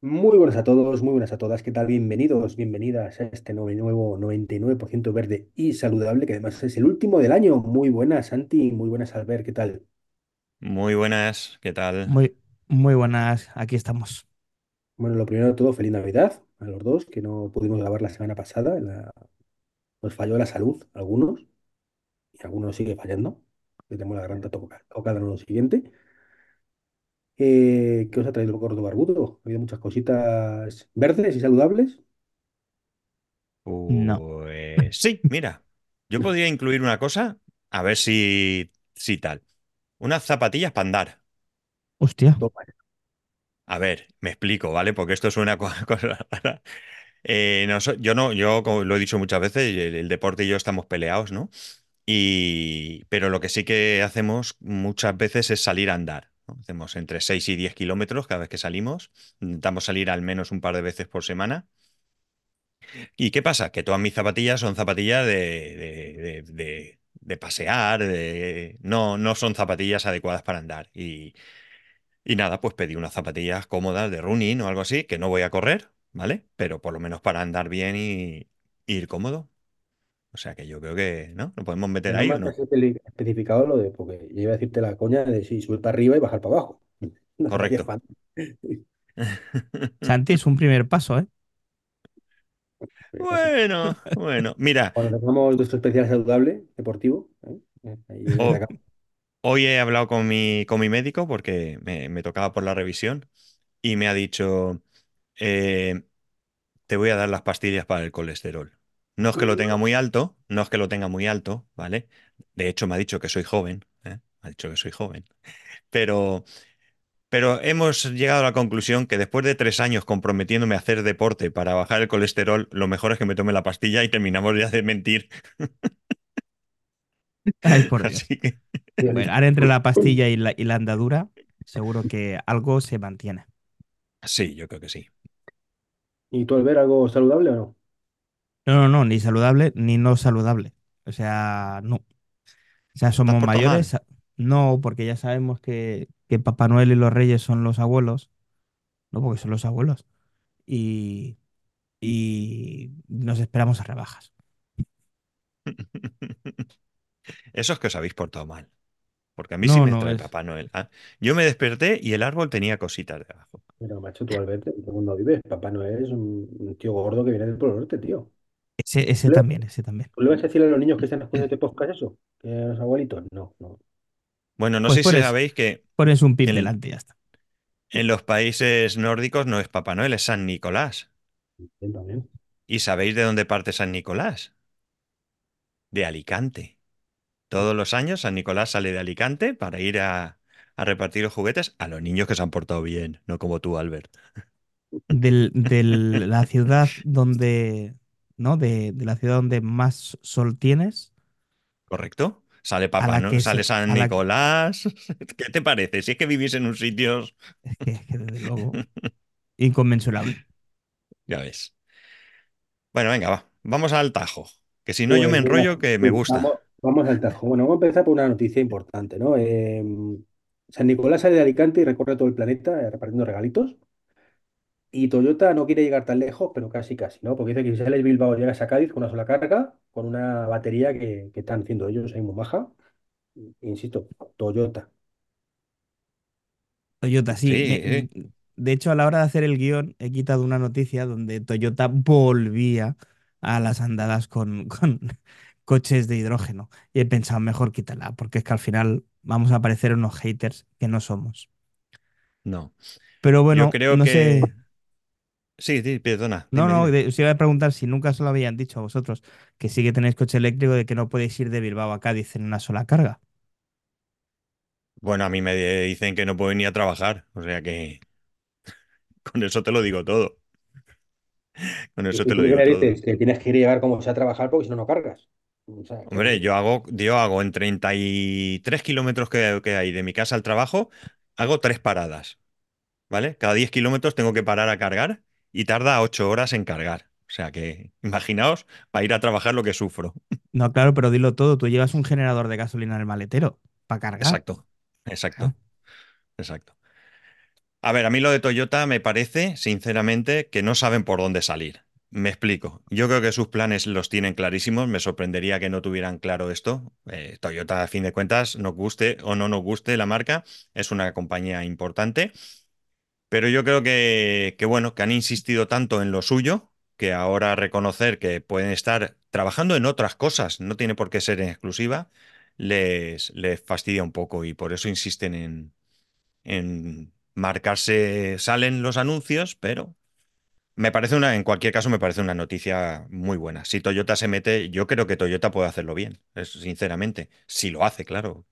Muy buenas a todos, muy buenas a todas. ¿Qué tal? Bienvenidos, bienvenidas a este nuevo 99% verde y saludable, que además es el último del año. Muy buenas, Santi, muy buenas, Albert. ¿Qué tal? Muy buenas, ¿qué tal? Muy, muy buenas, aquí estamos. Bueno, lo primero de todo, feliz Navidad a los dos, que no pudimos grabar la semana pasada. Nos falló la salud, algunos, y algunos nos sigue fallando. Que tenemos la garganta tocada en lo siguiente. ¿Qué os ha traído el gordo barbudo? Ha habido muchas cositas verdes y saludables. No. Pues sí, mira, yo podría incluir una cosa, a ver si tal. Unas zapatillas para andar. Hostia. Toma. A ver, me explico, ¿vale? Porque esto es una cosa rara. Yo no, yo como lo he dicho muchas veces, el deporte y yo estamos peleados, ¿no? Pero lo que sí que hacemos muchas veces es salir a andar, ¿no? Hacemos entre 6 y 10 kilómetros cada vez que salimos. Intentamos salir al menos un par de veces por semana. ¿Y qué pasa? Que todas mis zapatillas son zapatillas de pasear, no son zapatillas adecuadas para andar. Y nada, pues pedí unas zapatillas cómodas de running o algo así, que no voy a correr, ¿vale? Pero por lo menos para andar bien y ir cómodo. O sea que yo creo que, ¿no? ¿Lo podemos meter Menos ahí o mal que no? has especificado lo de, porque yo iba a decirte la coña de sí, subir para arriba y bajar para abajo. No me hacía Correcto. fan. Santi es un primer paso, ¿eh? Es así. Bueno, bueno. Mira, Cuando tengamos nuestro especial saludable deportivo, ¿eh? Ahí desde ho- acá. hoy he hablado con mi médico porque me tocaba por la revisión y me ha dicho... eh, te voy a dar las pastillas para el colesterol. No es que lo tenga muy alto, no es que lo tenga muy alto, ¿vale? De hecho, me ha dicho que soy joven, ¿eh? Me ha dicho que soy joven. Pero, pero hemos llegado a la conclusión que después de 3 años comprometiéndome a hacer deporte para bajar el colesterol, lo mejor es que me tome la pastilla y terminamos ya de mentir. Ay, por Dios. Así que Bueno, ahora entre la pastilla y la andadura, seguro que algo se mantiene. sí, yo creo que sí. ¿Y tú al ver algo saludable o no? No, no, no, ni saludable ni no saludable. O sea, no. O sea, ¿Te has somos portado mayores. mal? No, porque ya sabemos que Papá Noel y los Reyes son los abuelos. No, porque son los abuelos. Y, y nos esperamos a rebajas. Eso es que os habéis portado mal. Porque a mí sí No, me no, trae es. Papá Noel. Ah, yo me desperté y el árbol tenía cositas debajo. Pero macho, tú al verte, ¿en qué mundo vives? Papá Noel es un tío gordo que viene del Polo Norte, tío. Ese ¿Tú le, también, ese también. tú le vas a decir a los niños que están escuchando este podcast eso? ¿Que a los abuelitos? No, no. Bueno, no Pues sé si sabéis que pones un pin en, delante y ya está. en los países nórdicos no es Papá Noel, es San Nicolás. Bien, también. ¿Y sabéis de dónde parte San Nicolás? De Alicante. Todos los años San Nicolás sale de Alicante para ir a repartir los juguetes a los niños que se han portado bien, no como tú, Albert. De la ciudad donde, ¿no? De la ciudad donde más sol tienes, ¿Correcto? Sale a Papá la Noel, que sale se, San a la, Nicolás. ¿Qué te parece? Si es que vivís en un sitio... es que desde luego, inconmensurable. Ya ves. Bueno, venga, va. Vamos al tajo. Que si no yo me Pues venga, enrollo que me sí, vamos, gusta. vamos al tajo. Bueno, vamos a empezar por una noticia importante, ¿no? San Nicolás sale de Alicante y recorre todo el planeta repartiendo regalitos. Y Toyota no quiere llegar tan lejos, pero casi, casi, ¿no? Porque dice que si sales de Bilbao llegas a Cádiz con una sola carga, con una batería que están haciendo ellos ahí muy maja. Insisto, Toyota. Toyota, sí. Sí, sí. De hecho, a la hora de hacer el guión, he quitado una noticia donde Toyota volvía a las andadas con coches de hidrógeno. Y he pensado, mejor quítala, porque es que al final vamos a parecer unos haters que no somos. No. Pero Yo bueno, creo no que... sé. Sí, perdona, No, dime, no, dime. os iba a preguntar si nunca os lo habían dicho a vosotros, que sí que tenéis coche eléctrico, de que no podéis ir de Bilbao a Cádiz en una sola carga. Bueno, a mí me dicen que no puedo ni a trabajar, o sea que con eso te lo digo todo. Con eso ¿Y te lo tú qué digo le todo. dices? Que tienes que ir a llegar como sea a trabajar porque si no, no cargas. O sea, Hombre, yo hago en 33 kilómetros que hay de mi casa al trabajo, hago 3 paradas, ¿vale? Cada 10 kilómetros tengo que parar a cargar y tarda 8 horas en cargar. O sea que, imaginaos, para ir a trabajar lo que sufro. No, claro, pero dilo todo, tú llevas un generador de gasolina en el maletero para cargar. Exacto, exacto, Claro. exacto. A ver, a mí lo de Toyota me parece, sinceramente, que no saben por dónde salir. Me explico. Yo creo que sus planes los tienen clarísimos. Me sorprendería que no tuvieran claro esto. Toyota, a fin de cuentas, nos guste o no nos guste la marca, es una compañía importante. Pero yo creo bueno, que han insistido tanto en lo suyo, que ahora reconocer que pueden estar trabajando en otras cosas, no tiene por qué ser en exclusiva, les fastidia un poco y por eso insisten en marcarse, salen los anuncios, pero en cualquier caso me parece una noticia muy buena. Si Toyota se mete, yo creo que Toyota puede hacerlo bien, sinceramente. Si lo hace, claro,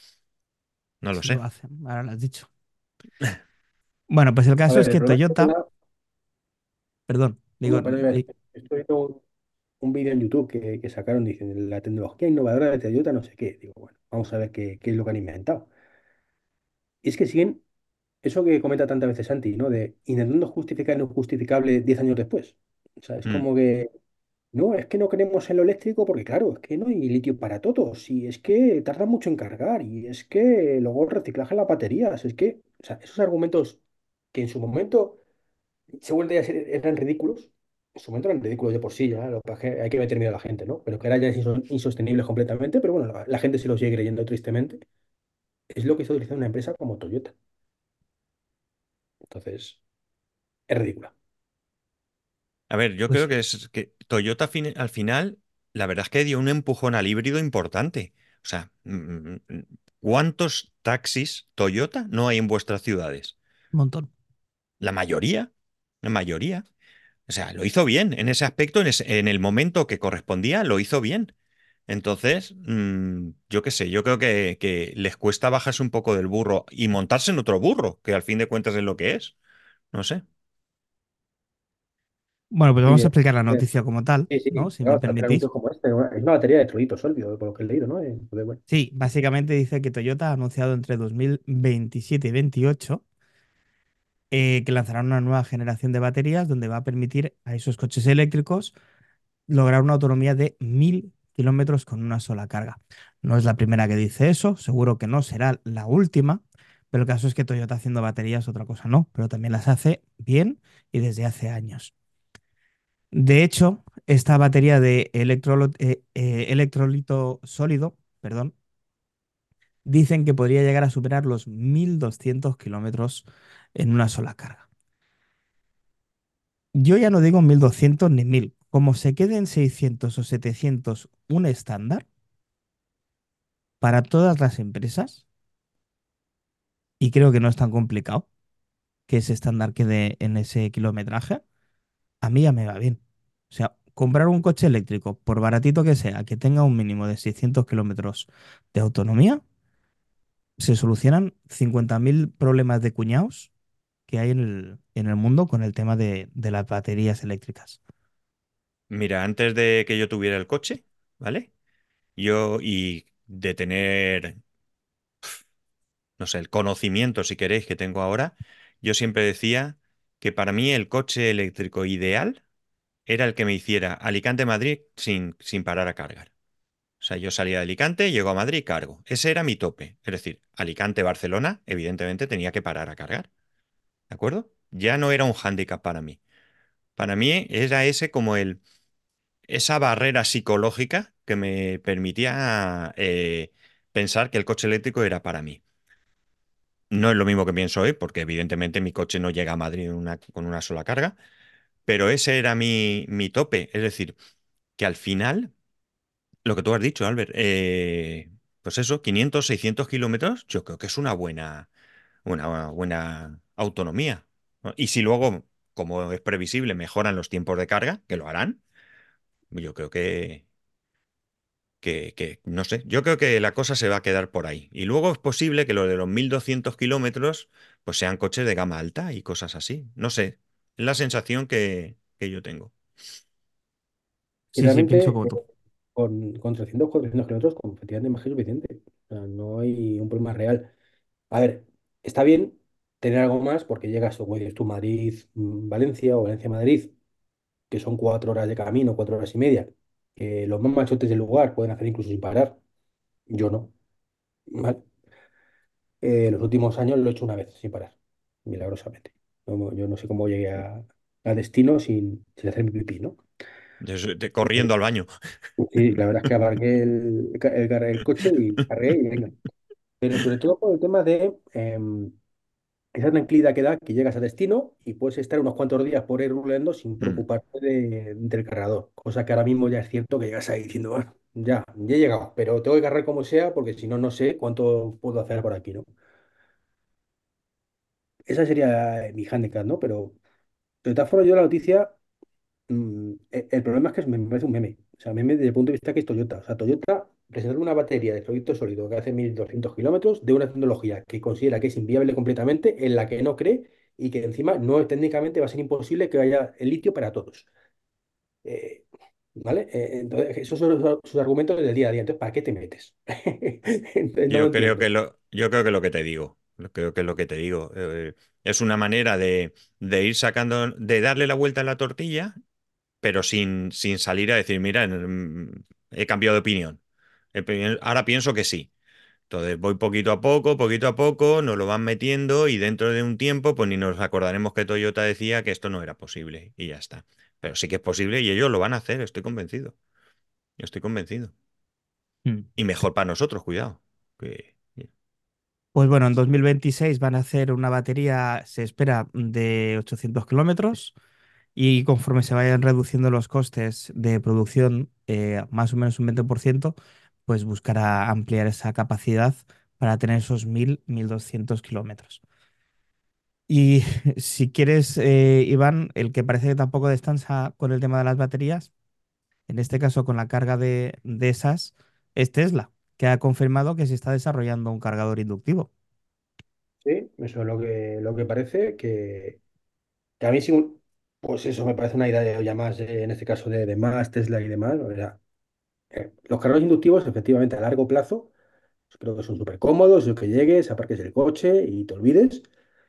no lo Si lo sé. hacen, ahora lo has dicho. Bueno, pues el A caso ver, es el que problema es que Toyota, perdón, digo, no, pero estoy viendo un vídeo en YouTube que sacaron, dicen, la tecnología innovadora de Toyota, no sé qué. Digo, bueno, vamos a ver qué es lo que han inventado. Y es que siguen eso que comenta tantas veces Santi, ¿no? De intentando justificar lo injustificable 10 años después. O sea, es Mm. como que, no, es que no queremos en lo eléctrico porque, claro, es que no hay litio para todos. Y es que tarda mucho en cargar. Y es que luego el reciclaje de las baterías. Es que, o sea, esos argumentos que en su momento seguramente eran ridículos. En su momento eran ridículos de por sí, ya. Lo que pasa es que hay que meter miedo a la gente, ¿no? Pero que ahora ya es insostenibles completamente. Pero bueno, la gente se lo sigue creyendo tristemente. Es lo que está utilizando una empresa como Toyota. Entonces, es ridícula. A ver, yo creo pues que es que Toyota al final, la verdad es que dio un empujón al híbrido importante. O sea, ¿cuántos taxis Toyota no hay en vuestras ciudades? un montón. La mayoría, la mayoría. O sea, lo hizo bien en ese aspecto, en el momento que correspondía, lo hizo bien. Entonces, yo qué sé, yo creo que les cuesta bajarse un poco del burro y montarse en otro burro, que al fin de cuentas es lo que es. No sé. Bueno, pues Sí, vamos a explicar la noticia como tal, sí, ¿no? sí, Si me claro, hacer permitís. anuncios como este, ¿no? Es una batería de electrolitos sólido, por lo que he leído, ¿no? Entonces, bueno, Sí, básicamente dice que Toyota ha anunciado entre 2027 y 2028 que lanzará una nueva generación de baterías donde va a permitir a esos coches eléctricos lograr una autonomía de 1.000 kilómetros con una sola carga. No es la primera que dice eso, seguro que no será la última, pero el caso es que Toyota haciendo baterías, otra cosa no, pero también las hace bien y desde hace años. De hecho, esta batería de electrolito sólido, perdón, dicen que podría llegar a superar los 1.200 kilómetros en una sola carga. Yo ya no digo 1.200 ni 1.000. Como se quede en 600 o 700 un estándar para todas las empresas, y creo que no es tan complicado que ese estándar quede en ese kilometraje, a mí ya me va bien. O sea, comprar un coche eléctrico, por baratito que sea, que tenga un mínimo de 600 kilómetros de autonomía, se solucionan 50.000 problemas de cuñados que hay en el mundo con el tema de las baterías eléctricas. Mira, antes de que yo tuviera el coche, ¿vale? Y de tener, no sé, el conocimiento, si queréis, que tengo ahora, yo siempre decía que para mí el coche eléctrico ideal era el que me hiciera Alicante-Madrid sin parar a cargar. O sea, yo salía de Alicante, llego a Madrid y cargo. Ese era mi tope. Es decir, Alicante-Barcelona, evidentemente tenía que parar a cargar. ¿De acuerdo? Ya no era un hándicap para mí. Para mí era ese como esa barrera psicológica que me permitía pensar que el coche eléctrico era para mí. No es lo mismo que pienso hoy, porque evidentemente mi coche no llega a Madrid con una sola carga, pero ese era mi tope. Es decir, que al final, lo que tú has dicho, Albert, pues eso, 500, 600 kilómetros, yo creo que es una buena autonomía, ¿no? Y si luego, como es previsible, mejoran los tiempos de carga, que lo harán, yo creo no sé, yo creo que la cosa se va a quedar por ahí. Y luego es posible que lo de los 1.200 kilómetros, pues sean coches de gama alta y cosas así. No sé, es la sensación que yo tengo. y Sí, sí, pienso realmente como tú. con 300 400 kilómetros, con efectivamente más que suficiente. O sea, no hay un problema real. A ver, está bien tener algo más porque llegas, como dices tú, Madrid, Valencia o Valencia-Madrid, que son 4 horas de camino, 4 horas y media, que los más machotes del lugar pueden hacer incluso sin parar. Yo no. ¿Vale? Los últimos años lo he hecho una vez sin parar. milagrosamente. Yo no sé cómo llegué a destino sin hacer mi pipí, ¿no? Corriendo al baño. Sí, la verdad es que aparqué el coche y cargué y venga. Pero sobre todo por el tema de esa tranquilidad que da que llegas a destino y puedes estar unos cuantos días por ahí rulando sin Mm. preocuparte del cargador. Cosa que ahora mismo ya es cierto que llegas ahí diciendo, "Ah, ya he llegado, pero tengo que cargar como sea porque si no, no sé cuánto puedo hacer por aquí, ¿no?" Esa sería mi handicap, ¿no? Pero de todas formas, yo la noticia. El problema es que me parece un meme. O sea, meme desde el punto de vista que es Toyota. O sea, Toyota presentó una batería de producto sólido que hace 1.200 kilómetros de una tecnología que considera que es inviable completamente, en la que no cree y que encima no técnicamente va a ser imposible que haya el litio para todos. Eh, ¿Vale? Entonces, esos son sus argumentos del día a día. Entonces, ¿para qué te metes? Entonces, no lo entiendo. Yo creo que lo que te digo, creo que es lo que te digo. Es una manera de ir sacando, de darle la vuelta a la tortilla, pero sin salir a decir, mira, he cambiado de opinión. Ahora pienso que sí. Entonces voy poquito a poco, nos lo van metiendo y dentro de un tiempo, pues ni nos acordaremos que Toyota decía que esto no era posible y ya está. Pero sí que es posible y ellos lo van a hacer, estoy convencido. Yo estoy convencido. Mm. Y mejor para nosotros, cuidado. Que... Pues bueno, en 2026 van a hacer una batería, se espera, de 800 kilómetros y conforme se vayan reduciendo los costes de producción, más o menos un 20%, pues buscará ampliar esa capacidad para tener esos 1.200 kilómetros. Y si quieres, Iván, el que parece que tampoco descansa con el tema de las baterías, en este caso con la carga de esas, es Tesla, que ha confirmado que se está desarrollando un cargador inductivo. Sí, eso es lo que parece que a mí sí, pues eso me parece una idea ya más, en este caso de más Tesla y demás. O sea, los cargadores inductivos, efectivamente, a largo plazo, pues creo que son súper cómodos, yo que llegues, aparques el coche y te olvides.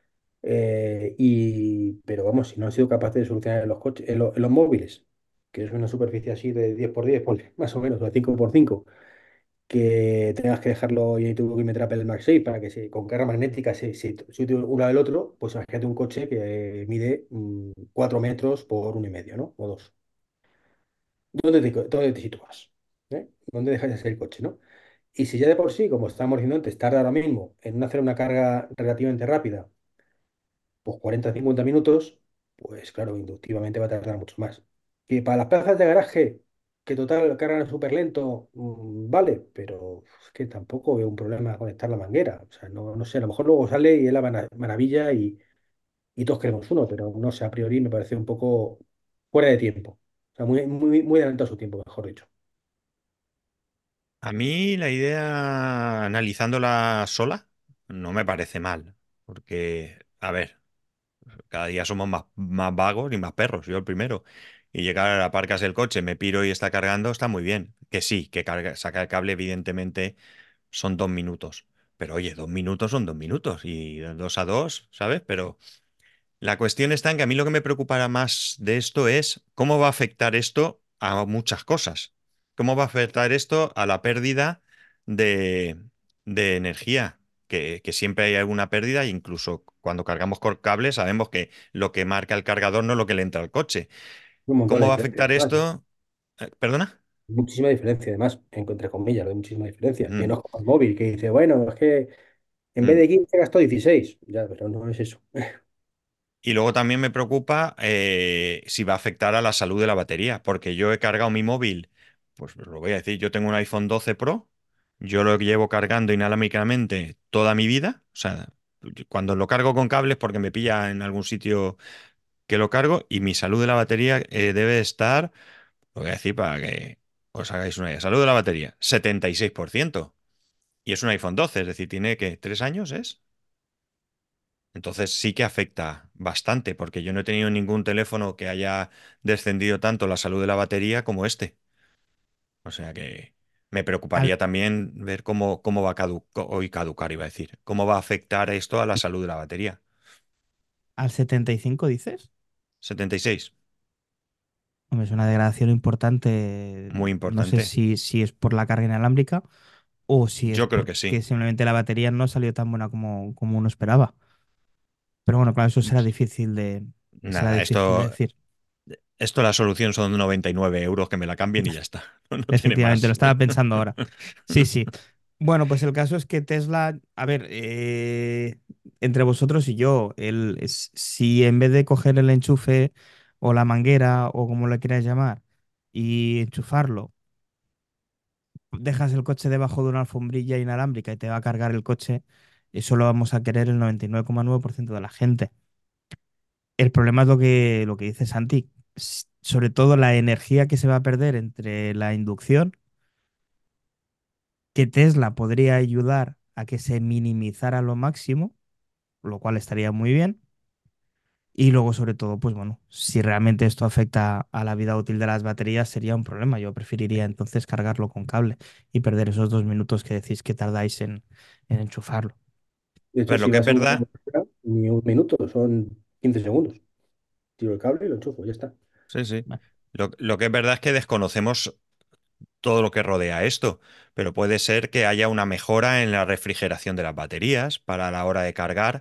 Pero vamos, si no han sido capaces de solucionar en los coches, en los móviles, que es una superficie así de 10 por 10 ponle, más o menos, o de 5 por 5, que tengas que dejarlo y tuvo que meter Apple MagSafe para que con carga magnética se utilice uno del otro, pues imagínate un coche que mide 4 metros por 1,5, ¿no? O 2. ¿Dónde te sitúas? ¿Dónde dejas de ser el coche, ¿no? Y si ya de por sí, como estábamos diciendo antes, tarda ahora mismo en hacer una carga relativamente rápida, pues 40 o 50 minutos, pues claro, inductivamente va a tardar mucho más. Y para las plazas de garaje, que total cargan súper lento, vale, pero es que tampoco veo un problema conectar la manguera. O sea, no sé, a lo mejor luego sale y es la maravilla y todos queremos uno, pero no sé, a priori me parece un poco fuera de tiempo. O sea, muy, muy, muy adelantado a su tiempo, mejor dicho. A mí la idea, analizándola sola, no me parece mal. Porque, a ver, cada día somos más vagos y más perros, yo el primero. Y llegar, aparcas el coche, me piro y está cargando, está muy bien. Que sí, que sacar el cable, evidentemente, son 2 minutos. Pero oye, 2 minutos son 2 minutos. Y de dos a dos, ¿sabes? Pero la cuestión está en que a mí lo que me preocupará más de esto es cómo va a afectar esto a muchas cosas. ¿Cómo va a afectar esto a la pérdida de, de energía? Que siempre hay alguna pérdida, e incluso cuando cargamos con cable sabemos que lo que marca el cargador no es lo que le entra al coche. Un montón de ¿Cómo va a diferencias, afectar además, ¿eh? esto? ¿Perdona? Muchísima diferencia, además, entre comillas, hay muchísima diferencia. Que Mm, no es como el móvil, que dice, bueno, es que en vez mm. de 15 gastó 16. Ya, pero no es eso. Y luego también me preocupa si va a afectar a la salud de la batería, porque yo he cargado mi móvil, pues lo voy a decir, yo tengo un iPhone 12 Pro, yo lo llevo cargando inalámbricamente toda mi vida, o sea, cuando lo cargo con cables porque me pilla en algún sitio que lo cargo y mi salud de la batería debe estar, lo voy a decir para que os hagáis una idea, salud de la batería, 76%. Y es un iPhone 12, es decir, tiene que 3 años, ¿es? Entonces sí que afecta bastante, porque yo no he tenido ningún teléfono que haya descendido tanto la salud de la batería como este. O sea que me Al, preocuparía también ver cómo va a caducar, iba a decir. ¿Cómo va a afectar esto a la salud de la batería? al 75 dices. 76, Hombre, es una degradación importante. muy No sé importante. si es por la carga inalámbrica o si es Yo creo que sí. porque simplemente la batería no salió tan buena como uno esperaba. Pero bueno, claro, eso No sé. será Nada, difícil de decir. esto la solución son 99 euros que me la cambien y ya está. No, no tiene Efectivamente, lo más. estaba pensando ahora. Sí, sí. Bueno, pues el caso es que Tesla, a ver, entre vosotros y yo, si en vez de coger el enchufe o la manguera o como le quieras llamar y enchufarlo, dejas el coche debajo de una alfombrilla inalámbrica y te va a cargar el coche, eso lo vamos a querer el 99,9% de la gente. El problema es lo que dice Santi, sobre todo la energía que se va a perder entre la inducción, que Tesla podría ayudar a que se minimizara lo máximo, lo cual estaría muy bien. Y luego, sobre todo, pues bueno, si realmente esto afecta a la vida útil de las baterías, sería un problema. Yo preferiría entonces cargarlo con cable y perder esos 2 minutos que decís que tardáis en enchufarlo. De A hecho, ver, lo si que es vas a una verdad, carretera, ni un minuto, son 15 segundos. Tiro el cable y lo enchufo, ya está. sí, sí. Bueno, Lo que es verdad es que desconocemos todo lo que rodea esto, pero puede ser que haya una mejora en la refrigeración de las baterías para la hora de cargar,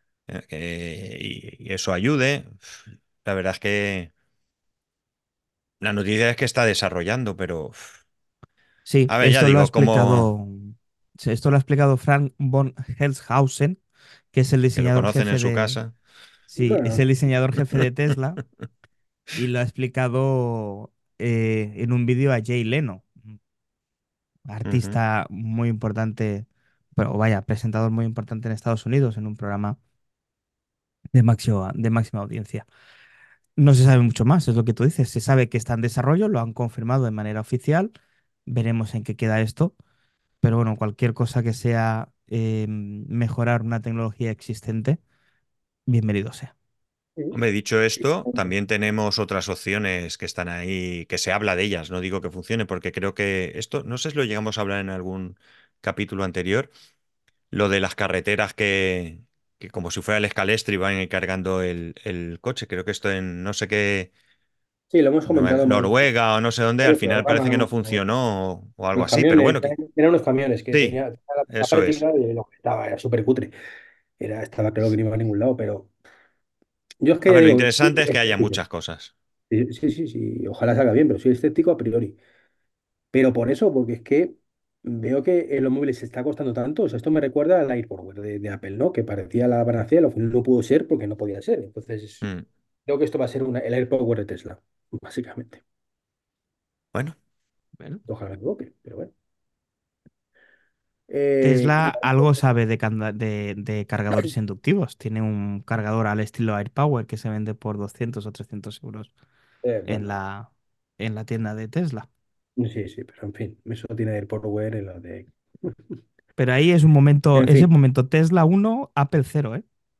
y eso ayude. La verdad es que la noticia es que está desarrollando, pero sí, a ver, ya digo, como esto lo ha explicado Frank von Helshausen, que es el que lo diseñador conocen en jefe su de, casa. sí, es Bueno, el diseñador jefe de Tesla y lo ha explicado en un vídeo a Jay Leno, Ujú. artista muy importante, pero vaya, presentador muy importante en Estados Unidos, en un programa de máxima audiencia. No se sabe mucho más, es lo que tú dices. Se sabe que está en desarrollo, lo han confirmado de manera oficial. Veremos en qué queda esto. Pero bueno, cualquier cosa que sea mejorar una tecnología existente, bienvenido sea. sí. Hombre, dicho esto, también tenemos otras opciones que están ahí, que se habla de ellas, no digo que funcione, porque creo que esto, no sé si lo llegamos a hablar en algún capítulo anterior, lo de las carreteras que como si fuera el Scalestri van cargando el coche, creo que esto en no sé qué, Sí, lo hemos comentado en varios Noruega o no sé dónde, al final parece que no programas. funcionó o algo Los así, pero camiones, bueno, que eran unos camiones que sí, tenía la eso es. práctica de lo que estaba, era súper cutre. Estaba claro que no iba a ningún lado, pero yo es que A ya ver, lo digo, soy interesante es que haya escéptico. muchas cosas. Sí, sí, sí, sí, ojalá salga bien, pero soy escéptico a priori. Pero por eso, porque es que veo que en los móviles se está costando tanto. O sea, esto me recuerda al AirPower de Apple, ¿no? Que parecía la panacea, al final no pudo ser porque no podía ser. Entonces, Mm. creo que esto va a ser el AirPower de Tesla, básicamente. Bueno, Bueno, Ojalá me equivoque, pero bueno. Y Tesla algo sabe de cargadores inductivos. Tiene un cargador al estilo AirPower que se vende por 200 o 300 euros en bueno, la tienda de Tesla. sí, sí, pero en fin, eso tiene AirPower en lo de... Pero ahí es un momento, En es el fin, momento Tesla 1, Apple 0, ¿eh?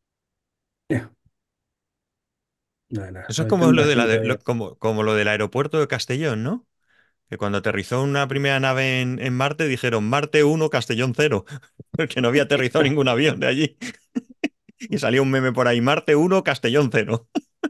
nada, nada, eso es no como lo tendrá de sentido. como lo del aeropuerto de Castellón, ¿no? Que cuando aterrizó una primera nave en Marte dijeron Marte 1 Castellón 0, porque no había aterrizado ningún avión de allí. Y salió un meme por ahí, Marte 1 Castellón 0.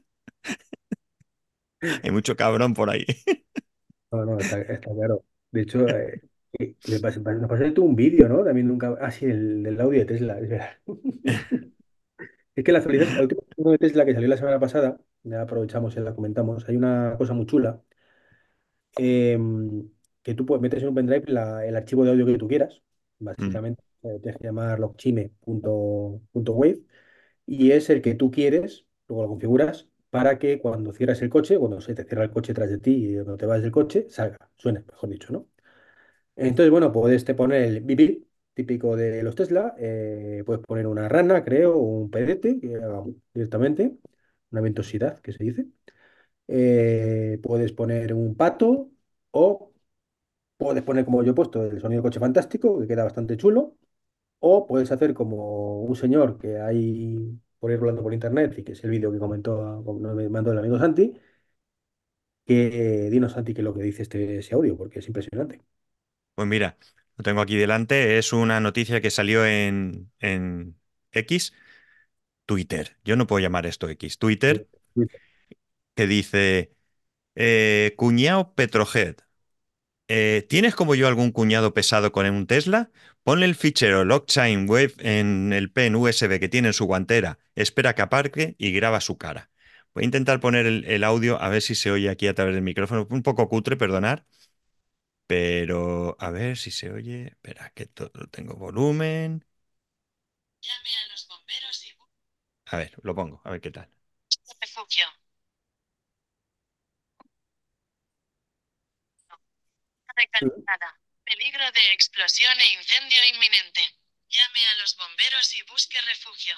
Hay mucho cabrón por ahí. No, no, está claro. De hecho, me pasé tú un vídeo, ¿no? También nunca... Ah, sí, el del audio de Tesla, es verdad. Es que la última versión de Tesla que salió la semana pasada, ya aprovechamos y la comentamos, hay una cosa muy chula, que tú metes en un pendrive el archivo de audio que tú quieras, Mm. básicamente, tienes que llamar logchime.wave, y es el que tú quieres, luego lo configuras, para que cuando cierras el coche, cuando se te cierra el coche tras de ti y cuando te vas del coche, salga, suene, mejor dicho, ¿no? Entonces, bueno, puedes te poner el bip bip, típico de los Tesla. Puedes poner una rana, creo, o un pedete que haga directamente, una ventosidad que se dice. Puedes poner un pato o puedes poner, como yo he puesto, el sonido del coche fantástico, que queda bastante chulo. O puedes hacer como un señor que hay por ir rolando por internet y que es el vídeo que comentó, como me mandó el amigo Santi, que dinos, Santi, qué es lo que dice ese audio, porque es impresionante. Pues mira, lo tengo aquí delante. Es una noticia que salió en X, Twitter. Yo no puedo llamar esto X, Twitter, que dice, cuñado Petrohead. ¿Tienes como yo algún cuñado pesado con un Tesla? Ponle el fichero Logchain Wave en el pen USB que tiene en su guantera, espera que aparque y graba su cara. Voy a intentar poner el audio a ver si se oye aquí a través del micrófono. Un poco cutre, perdonar, pero a ver si se oye. Espera, que todo tengo volumen. Llame a los bomberos y... A ver, lo pongo, a ver qué tal. Refugio. Mm. Recalentada. Peligro de explosión e incendio inminente. Llame a los bomberos y busque refugio.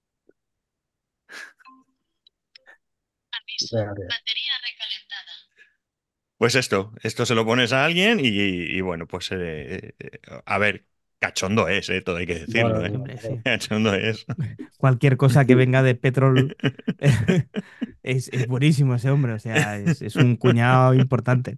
Aviso. Fíjate. Batería recalentada. Pues esto se lo pones a alguien y bueno, pues a ver, cachondo es, todo hay que No, no, decirlo, Sí, ¿eh? hombre, sí. Cachondo es. Cualquier cosa que venga de Petrol es buenísimo ese hombre, o sea, es un cuñado importante.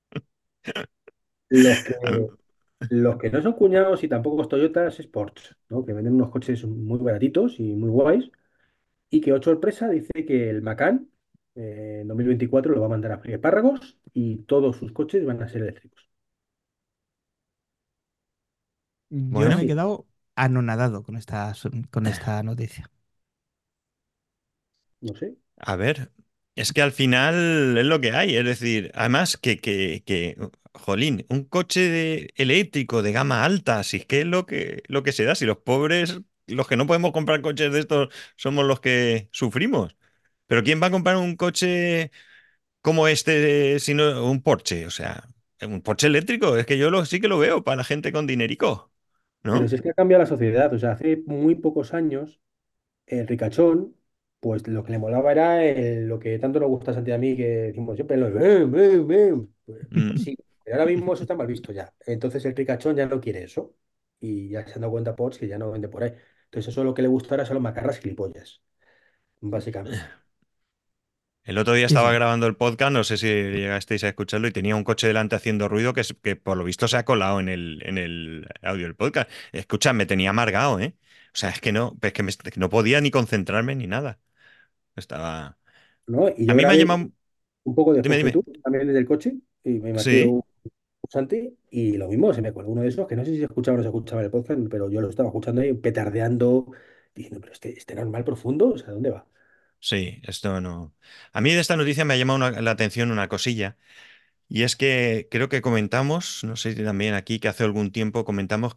Los que, A mí- los que no son cuñados y tampoco es Toyota es Sports, ¿no? Que venden unos coches muy baratitos y muy guays. Y que, oh sorpresa, dice que el Macan en 2024 lo va a mandar a freír espárragos y todos sus coches van a ser eléctricos. Yo me he Bueno, Así, quedado anonadado con esta noticia. no sé. a ver, es que al final es lo que hay, es decir, además jolín, un coche eléctrico de gama alta, si es que es lo que se da, si los pobres, los que no podemos comprar coches de estos, somos los que sufrimos. Pero ¿quién va a comprar un coche como este, sino un Porsche? O sea, un Porsche eléctrico, es que sí que lo veo para la gente con dinerico, Pero ¿no? si es que ha cambiado la sociedad, o sea, hace muy pocos años el ricachón, pues lo que le molaba era lo que tanto nos gusta a Santi y a mí, que decimos siempre los pues Mm. sí, pero ahora mismo eso está mal visto ya. Entonces el ricachón ya no quiere eso. Y ya se han dado cuenta Porsche que ya no vende por ahí. Entonces eso lo que le gusta ahora son los macarras gilipollas, básicamente. El otro día Sí, estaba sí. grabando el podcast, no sé si llegasteis a escucharlo, y tenía un coche delante haciendo ruido que por lo visto se ha colado en el audio del podcast. Escucha, me tenía amargado, ¿eh? O sea, es que no podía ni concentrarme ni nada. Estaba... ¿No? Y A yo mí me ha grabé llamado... un poco Dime, después que dime. tú, también desde el coche, y me marqué Sí, un Santi, y lo mismo, se me colgó uno de esos, que no sé si se escuchaba o no se escuchaba en el podcast, pero yo lo estaba escuchando ahí petardeando, diciendo, pero este normal profundo, o sea, ¿dónde va? sí, esto no... A mí de esta noticia me ha llamado la atención una cosilla, y es que creo que comentamos, no sé si también aquí, que hace algún tiempo comentamos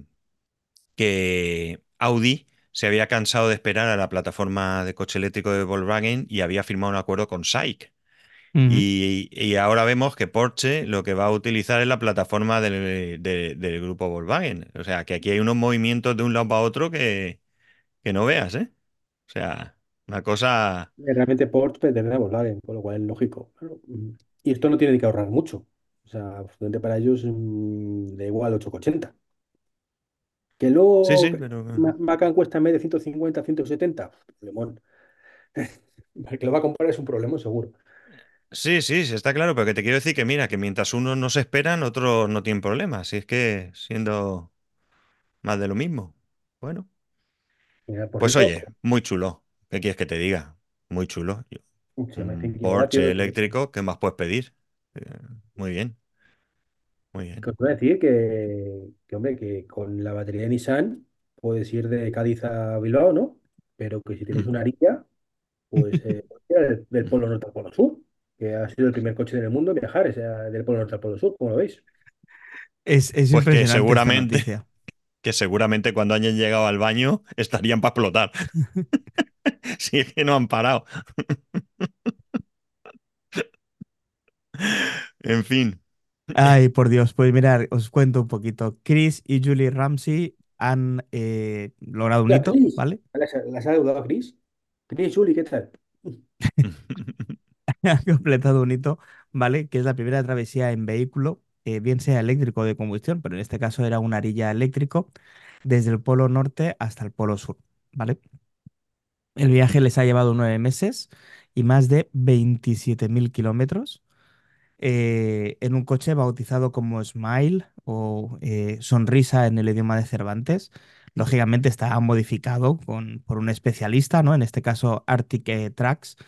que Audi se había cansado de esperar a la plataforma de coche eléctrico de Volkswagen y había firmado un acuerdo con SAIC. Ujú. Y ahora vemos que Porsche lo que va a utilizar es la plataforma del grupo Volkswagen. O sea, que aquí hay unos movimientos de un lado para otro que no veas, ¿eh? O sea, una cosa... Realmente Porsche pertenece a Volkswagen, con lo cual es lógico. Claro. Y esto no tiene ni que ahorrar mucho. O sea, absolutamente para ellos da igual 8,80. Que Sí, luego sí, pero... Macan cuesta en vez de 150, 170, problemón. El que lo va a comprar es un problema seguro. Sí, sí, sí, está claro, pero que te quiero decir que mira, que mientras unos no se esperan, otros no tienen problemas. Si es que siendo más de lo mismo. Bueno. Mira, por Pues cierto, oye, muy chulo. ¿Qué quieres que te diga? Muy chulo. se me Un 100 Porsche kilovatios. eléctrico, ¿qué más puedes pedir? Eh, muy bien, muy Que bien. os voy a decir hombre, que con la batería de Nissan puedes ir de Cádiz a Bilbao, ¿no? Pero que si tienes Mm. una Ariya, pues puedes ir del Polo Norte al Polo Sur, que ha sido el primer coche en el mundo en viajar, ese, del Polo Norte al Polo Sur, como lo veis. Es Pues impresionante esta noticia. que seguramente cuando hayan llegado al baño estarían para explotar. Si es que no han parado. En fin. Ay, por Dios, pues mirar, os cuento un poquito. Chris y Julie Ramsey han logrado un Ya, hito, Chris, ¿vale? ¿las ha saludado Chris? Chris, Juli, ¿qué tal? Han completado un hito, ¿vale? Que es la primera travesía en vehículo, bien sea eléctrico o de combustión, pero en este caso era un arilla eléctrico, desde el polo norte hasta el polo sur, ¿vale? El viaje les ha llevado 9 meses y más de 27.000 kilómetros en un coche bautizado como Smile o Sonrisa en el idioma de Cervantes. Lógicamente está modificado por un especialista, ¿no? En este caso Arctic Tracks,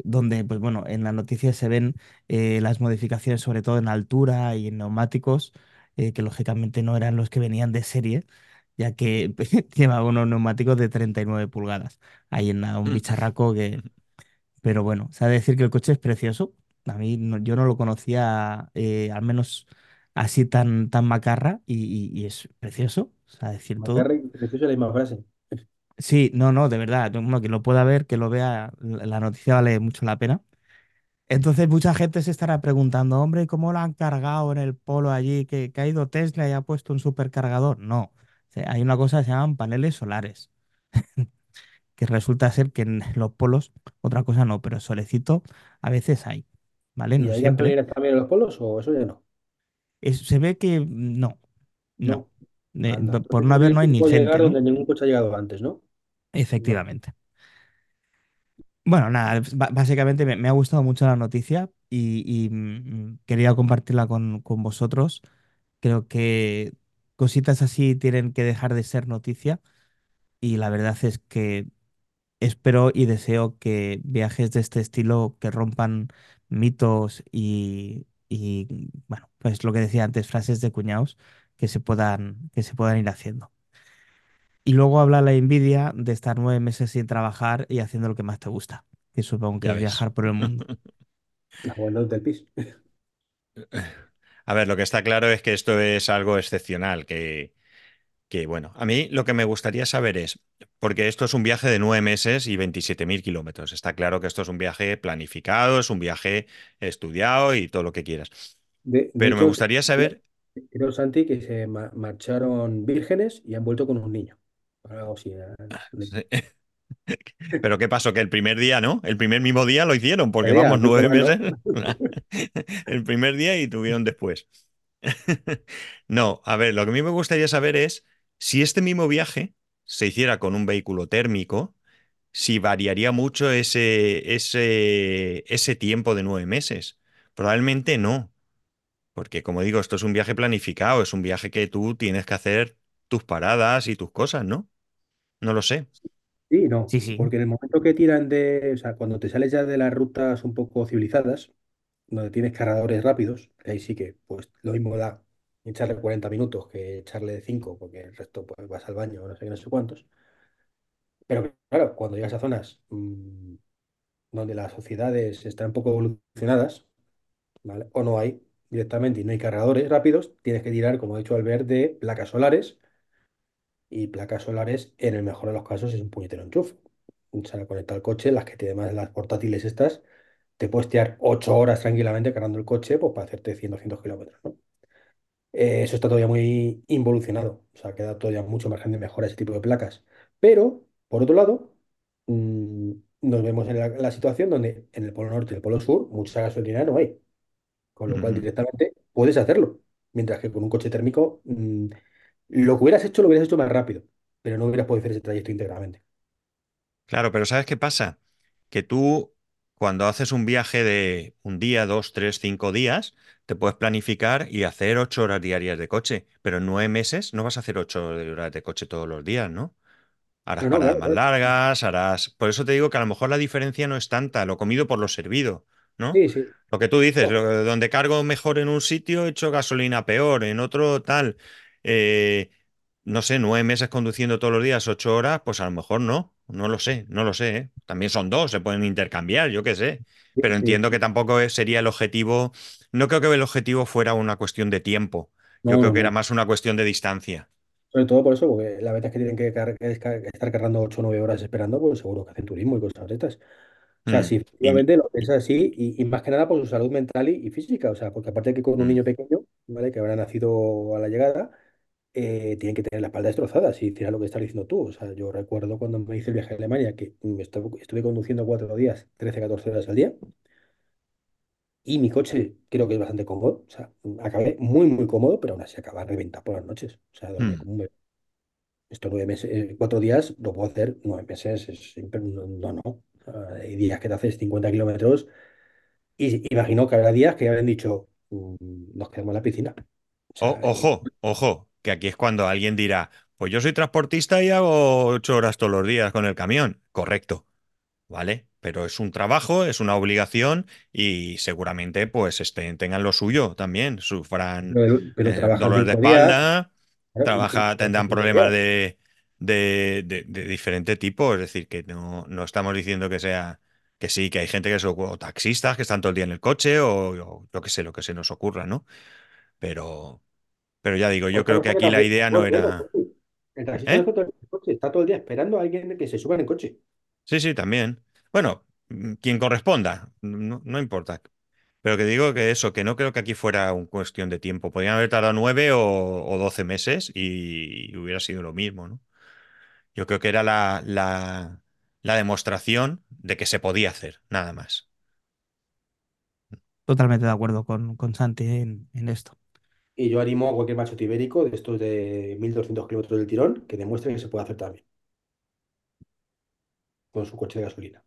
donde, pues bueno, en las noticias se ven las modificaciones, sobre todo en altura y en neumáticos, que lógicamente no eran los que venían de serie, ya que llevaba unos neumáticos de 39 pulgadas. Ahí en nada, un bicharraco que... Pero bueno, se ha de decir que el coche es precioso. A mí yo no lo conocía, al menos así tan macarra, y es precioso, o sea, decir todo. Macarra y precioso es la misma frase. Sí, no, no, de verdad, uno que lo pueda ver, que lo vea, la noticia vale mucho la pena. Entonces mucha gente se estará preguntando, hombre, ¿cómo lo han cargado en el polo allí? Que ha ido Tesla y ha puesto un supercargador. No, o sea, hay una cosa que se llaman paneles solares, que resulta ser que en los polos, otra cosa no, pero solecito a veces hay, ¿vale? ¿Y No hay siempre. gasolineras también en los polos o eso ya no? Se ve que no, no. No. Anda. Por Entonces no es un haber no hay sitio que ni puedo llegar gente, ¿no? donde ningún coche ha llegado antes, ¿no? Vale. Efectivamente. Bueno, nada, básicamente me ha gustado mucho la noticia y quería compartirla con vosotros. Creo que cositas así tienen que dejar de ser noticia y la verdad es que espero y deseo que viajes de este estilo que rompan mitos y bueno, pues lo que decía antes, frases de cuñados que se puedan ir haciendo. Y luego habla la envidia de estar 9 meses sin trabajar y haciendo lo que más te gusta, que supongo que Ya es ves. viajar por el mundo. Aguantándote el pis. A ver, lo que está claro es que esto es algo excepcional, bueno, a mí lo que me gustaría saber es, porque esto es un viaje de 9 meses y 27.000 kilómetros, está claro que esto es un viaje planificado, es un viaje estudiado y todo lo que quieras, De pero me hecho, gustaría saber, creo, Santi, que se marcharon vírgenes y han vuelto con un niño. Algo así. pero ¿qué pasó? Que el primer día, ¿no? El primer mismo día lo hicieron, porque Idea, vamos nunca nueve más, ¿no? meses, el primer día y tuvieron después. No, a ver, lo que a mí me gustaría saber es si este mismo viaje se hiciera con un vehículo térmico, si variaría mucho ese tiempo de 9 meses. Probablemente no, porque como digo, esto es un viaje planificado, es un viaje que tú tienes que hacer tus paradas y tus cosas, ¿no? No lo sé. Sí, no. Sí, sí. Porque en el momento que tiran de. O sea, cuando te sales ya de las rutas un poco civilizadas, donde tienes cargadores rápidos, que ahí sí que, pues lo mismo da echarle 40 minutos que echarle 5 porque el resto pues vas al baño, no sé qué, no sé cuántos. Pero claro, cuando llegas a zonas donde las sociedades están un poco evolucionadas, ¿vale? O no hay directamente y no hay cargadores rápidos, tienes que tirar, como ha dicho Albert, de placas solares. Y placas solares, en el mejor de los casos, es un puñetero enchufe. O sea, conecta al coche, las que te además las portátiles estas, te puedes tirar 8 horas tranquilamente cargando el coche pues, para hacerte 100 200 kilómetros, ¿no? Eso está todavía muy involucionado. O sea, queda todavía mucho margen de mejora ese tipo de placas. Pero, por otro lado, mm, nos vemos en la situación donde en el Polo Norte y el Polo Sur mucha gasolina no hay. Con lo cual, Ujú. directamente puedes hacerlo. Mientras que con un coche térmico, lo que hubieras hecho, lo hubieras hecho más rápido, pero no hubieras podido hacer ese trayecto íntegramente. Claro, pero ¿sabes qué pasa? Que tú, cuando haces un viaje de un día, 2, 3, 5 días, te puedes planificar y hacer 8 horas diarias de coche, pero en 9 meses no vas a hacer 8 horas de coche todos los días, ¿no? Harás No, no, paradas claro, más claro. largas, harás... Por eso te digo que a lo mejor la diferencia no es tanta, lo comido por lo servido, ¿no? Sí, sí. Lo que tú dices, No, donde cargo mejor en un sitio, echo gasolina peor, en otro tal. Eh, no sé, 9 meses conduciendo todos los días, 8 horas, pues a lo mejor no, no lo sé, no lo sé, ¿eh? También son dos, se pueden intercambiar, yo qué sé. sí, Pero sí. entiendo que tampoco sería el objetivo, no creo que el objetivo fuera una cuestión de tiempo, yo No, creo no, que era no. más una cuestión de distancia. Sobre todo por eso, porque la verdad es que tienen que estar cargando 8 o 9 horas esperando, pues seguro que hacen turismo y cosas de estas. O sea, Mm. si Y, efectivamente lo piensas así, y más que nada por su salud mental y física, o sea, porque aparte que con un mm. niño pequeño, ¿vale? Que habrá nacido a la llegada, tienen que tener la espalda destrozada, si hiciera lo que estás diciendo tú. O sea, yo recuerdo cuando me hice el viaje a Alemania, que estuve conduciendo 4 días, 13 14 horas al día, y mi coche creo que es bastante cómodo. O sea, acabé muy, muy cómodo, pero aún así acaba reventado por las noches. O sea, dormía Mm. como un bebé. Estos 9 meses, 4 días lo puedo hacer, 9 meses, no, no, no. O sea, hay días que te haces 50 kilómetros y imagino que habrá días que habrán dicho, nos quedamos en la piscina". O sea, Ojo, ojo, que aquí es cuando alguien dirá, pues yo soy transportista y hago 8 horas todos los días con el camión. Correcto, ¿vale? pero es un trabajo, es una obligación y seguramente pues tengan lo suyo también, sufran Pero trabajan dolores de 5 días, espalda, claro, y trabajan tendrán cinco problemas días. de diferente tipo, es decir, que no estamos diciendo que sea, que sí, que hay gente que es o taxistas que están todo el día en el coche o yo qué sé, lo que se nos ocurra, ¿no? Pero, pero ya digo, yo Otra creo que cosa que aquí la también idea todo no el día en el era... coche. El taxista no ¿Eh? está todo el día en el coche, está todo el día esperando a alguien que se suba en el coche. Sí, sí, también. Bueno, quien corresponda, no importa. Pero que digo que eso, que no creo que aquí fuera una cuestión de tiempo. Podrían haber tardado 9 o 12 meses y hubiera sido lo mismo, ¿no? Yo creo que era la demostración de que se podía hacer, nada más. Totalmente de acuerdo con Santi en esto. Y yo animo a cualquier macho ibérico de estos de 1.200 kilómetros del tirón que demuestre que se puede hacer también con su coche de gasolina.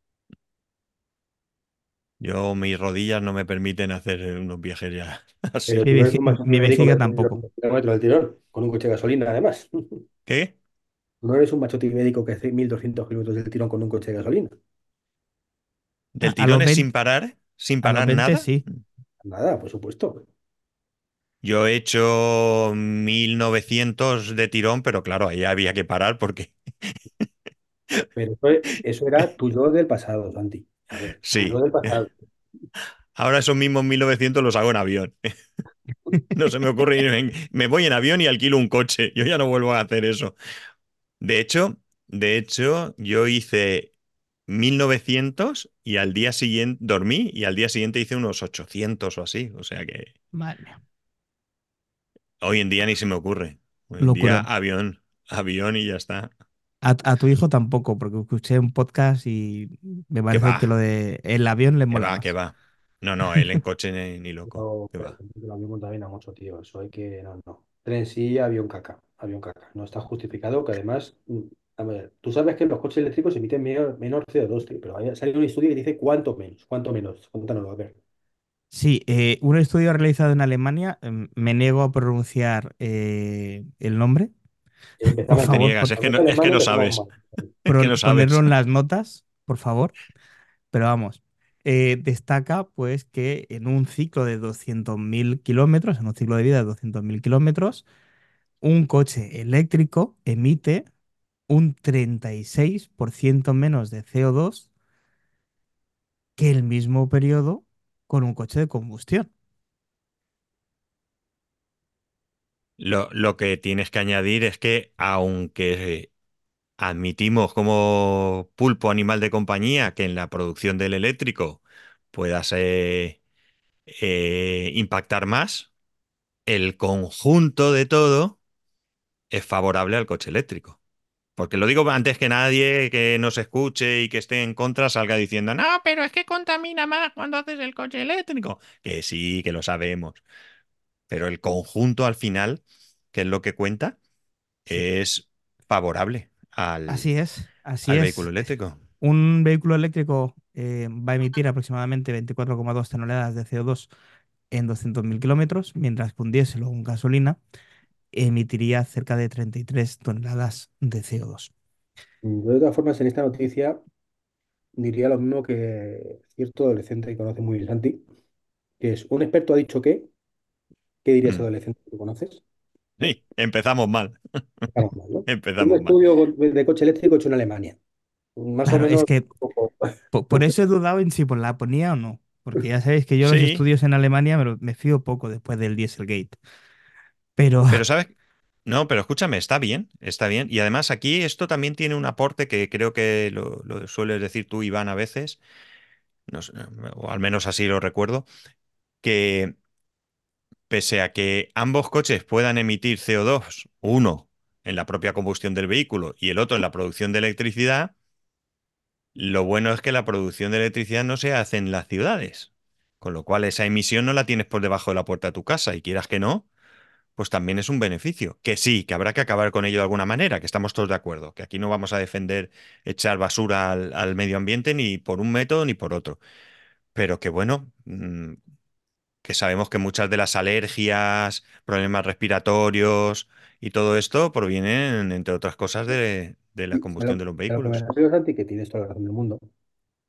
Yo, mis rodillas no me permiten hacer unos viajes ya Pero así. tú no eres un macho Mi ibérico que vejiga hace tampoco. 1.200 kilómetros del tirón con un coche de gasolina, además. ¿Qué? Tú no eres un macho ibérico que hace 1.200 kilómetros del tirón con un coche de gasolina. ¿Del A los tirón es 20, sin a los parar 20 nada? sí. Nada, por supuesto. Yo he hecho 1900 de tirón, pero claro, ahí había que parar porque Pero eso era tu yo del pasado, Santi. A ver, tu yo sí. del pasado. Ahora esos mismos 1900 los hago en avión. No se me ocurre ir me voy en avión y alquilo un coche. Yo ya no vuelvo a hacer eso. De hecho, de hecho, yo hice 1900 y al día siguiente dormí y al día siguiente hice unos 800 o así. O sea que Madre mía. hoy en día ni se me ocurre. Hoy en día Locurón. avión, avión y ya está. A tu hijo tampoco, porque escuché un podcast y me Que parece va, que lo de el avión le que mola va, que más. va. No, no, él en coche ni loco. Yo, Que por va. ejemplo, lo mismo también a mucho, tío. Eso hay que. No, no. Tren sí, avión caca. Avión caca. No está justificado que además. A ver, tú sabes que los coches eléctricos emiten menor CO2, tío, pero ha salido un estudio que dice cuánto menos. ¿Cuánto menos? Cuéntanoslo, a ver. Sí, un estudio realizado en Alemania, me niego a pronunciar el nombre, por ¿Qué Empezamos te mal. favor, niegas? Cuando es Es que Alemania no empezamos sabes. mal. Es que no ponerlo sabes. en las notas, por favor. Pero vamos, destaca pues que en un ciclo de 200.000 kilómetros, en un ciclo de vida de 200.000 kilómetros, un coche eléctrico emite un 36% menos de CO2 que el mismo periodo con un coche de combustión. Lo que tienes que añadir es que aunque admitimos como pulpo animal de compañía que en la producción del eléctrico puedas impactar más, el conjunto de todo es favorable al coche eléctrico. Porque lo digo antes que nadie que nos escuche y que esté en contra salga diciendo, no, pero es que contamina más cuando haces el coche eléctrico. Que sí, que lo sabemos. Pero el conjunto al final, que es lo que cuenta, Sí, es favorable así es, así al vehículo es. eléctrico. Un vehículo eléctrico va a emitir aproximadamente 24,2 toneladas de CO2 en 200.000 kilómetros, mientras que un diésel o un gasolina emitiría cerca de 33 toneladas de CO2. Yo, de todas formas, en esta noticia diría lo mismo que cierto adolescente que conoce muy bien Santi, que es un experto ha dicho que. ¿Qué diría ese Mm. adolescente que tú conoces? ¿No? Sí, empezamos mal. Estamos mal, ¿no? Un Empezamos mal. estudio de coche eléctrico hecho en Alemania. Más o Claro, es menos que un poco. por eso he dudado en si pues, la ponía o no, porque ya sabéis que yo los Sí, estudios en Alemania me fío poco después del Dieselgate. Pero pero ¿sabes? No, pero escúchame, está bien, está bien. Y además aquí esto también tiene un aporte que creo que lo sueles decir tú, Iván, a veces, no sé, o al menos así lo recuerdo, que pese a que ambos coches puedan emitir CO2, uno en la propia combustión del vehículo y el otro en la producción de electricidad, lo bueno es que la producción de electricidad no se hace en las ciudades, con lo cual esa emisión no la tienes por debajo de la puerta de tu casa y quieras que no, pues también es un beneficio. Que sí, que habrá que acabar con ello de alguna manera, que estamos todos de acuerdo, que aquí no vamos a defender echar basura al medio ambiente ni por un método ni por otro. Pero que bueno, que sabemos que muchas de las alergias, problemas respiratorios y todo esto provienen, entre otras cosas, de la A combustión lo, de los a lo que me vehículos. refiero, Santi, que tienes toda la razón del mundo,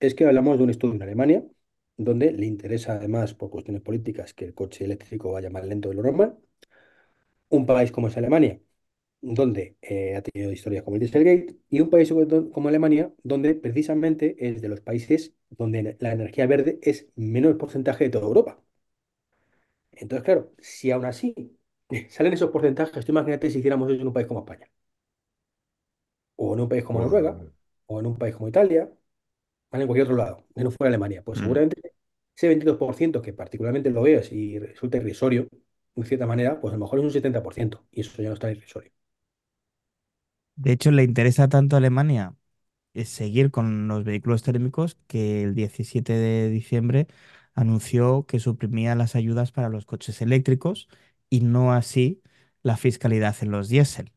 es que hablamos de un estudio en Alemania, donde le interesa además, por cuestiones políticas, que el coche eléctrico vaya más lento de lo normal. Un país como es Alemania, donde ha tenido historias como el Dieselgate, y un país como Alemania, donde precisamente es de los países donde la energía verde es menor porcentaje de toda Europa. Entonces, claro, si aún así salen esos porcentajes, tú imagínate si hiciéramos eso en un país como España, o en un país como Noruega, Pues, o en un país como Italia, ¿vale? En cualquier otro lado, que no fuera Alemania, pues mm. seguramente ese 22% que particularmente lo veas y resulta irrisorio, de cierta manera, pues a lo mejor es un 70% y eso ya no está irrisorio. De hecho, le interesa tanto a Alemania seguir con los vehículos térmicos que el 17 de diciembre anunció que suprimía las ayudas para los coches eléctricos y no así la fiscalidad en los diésel.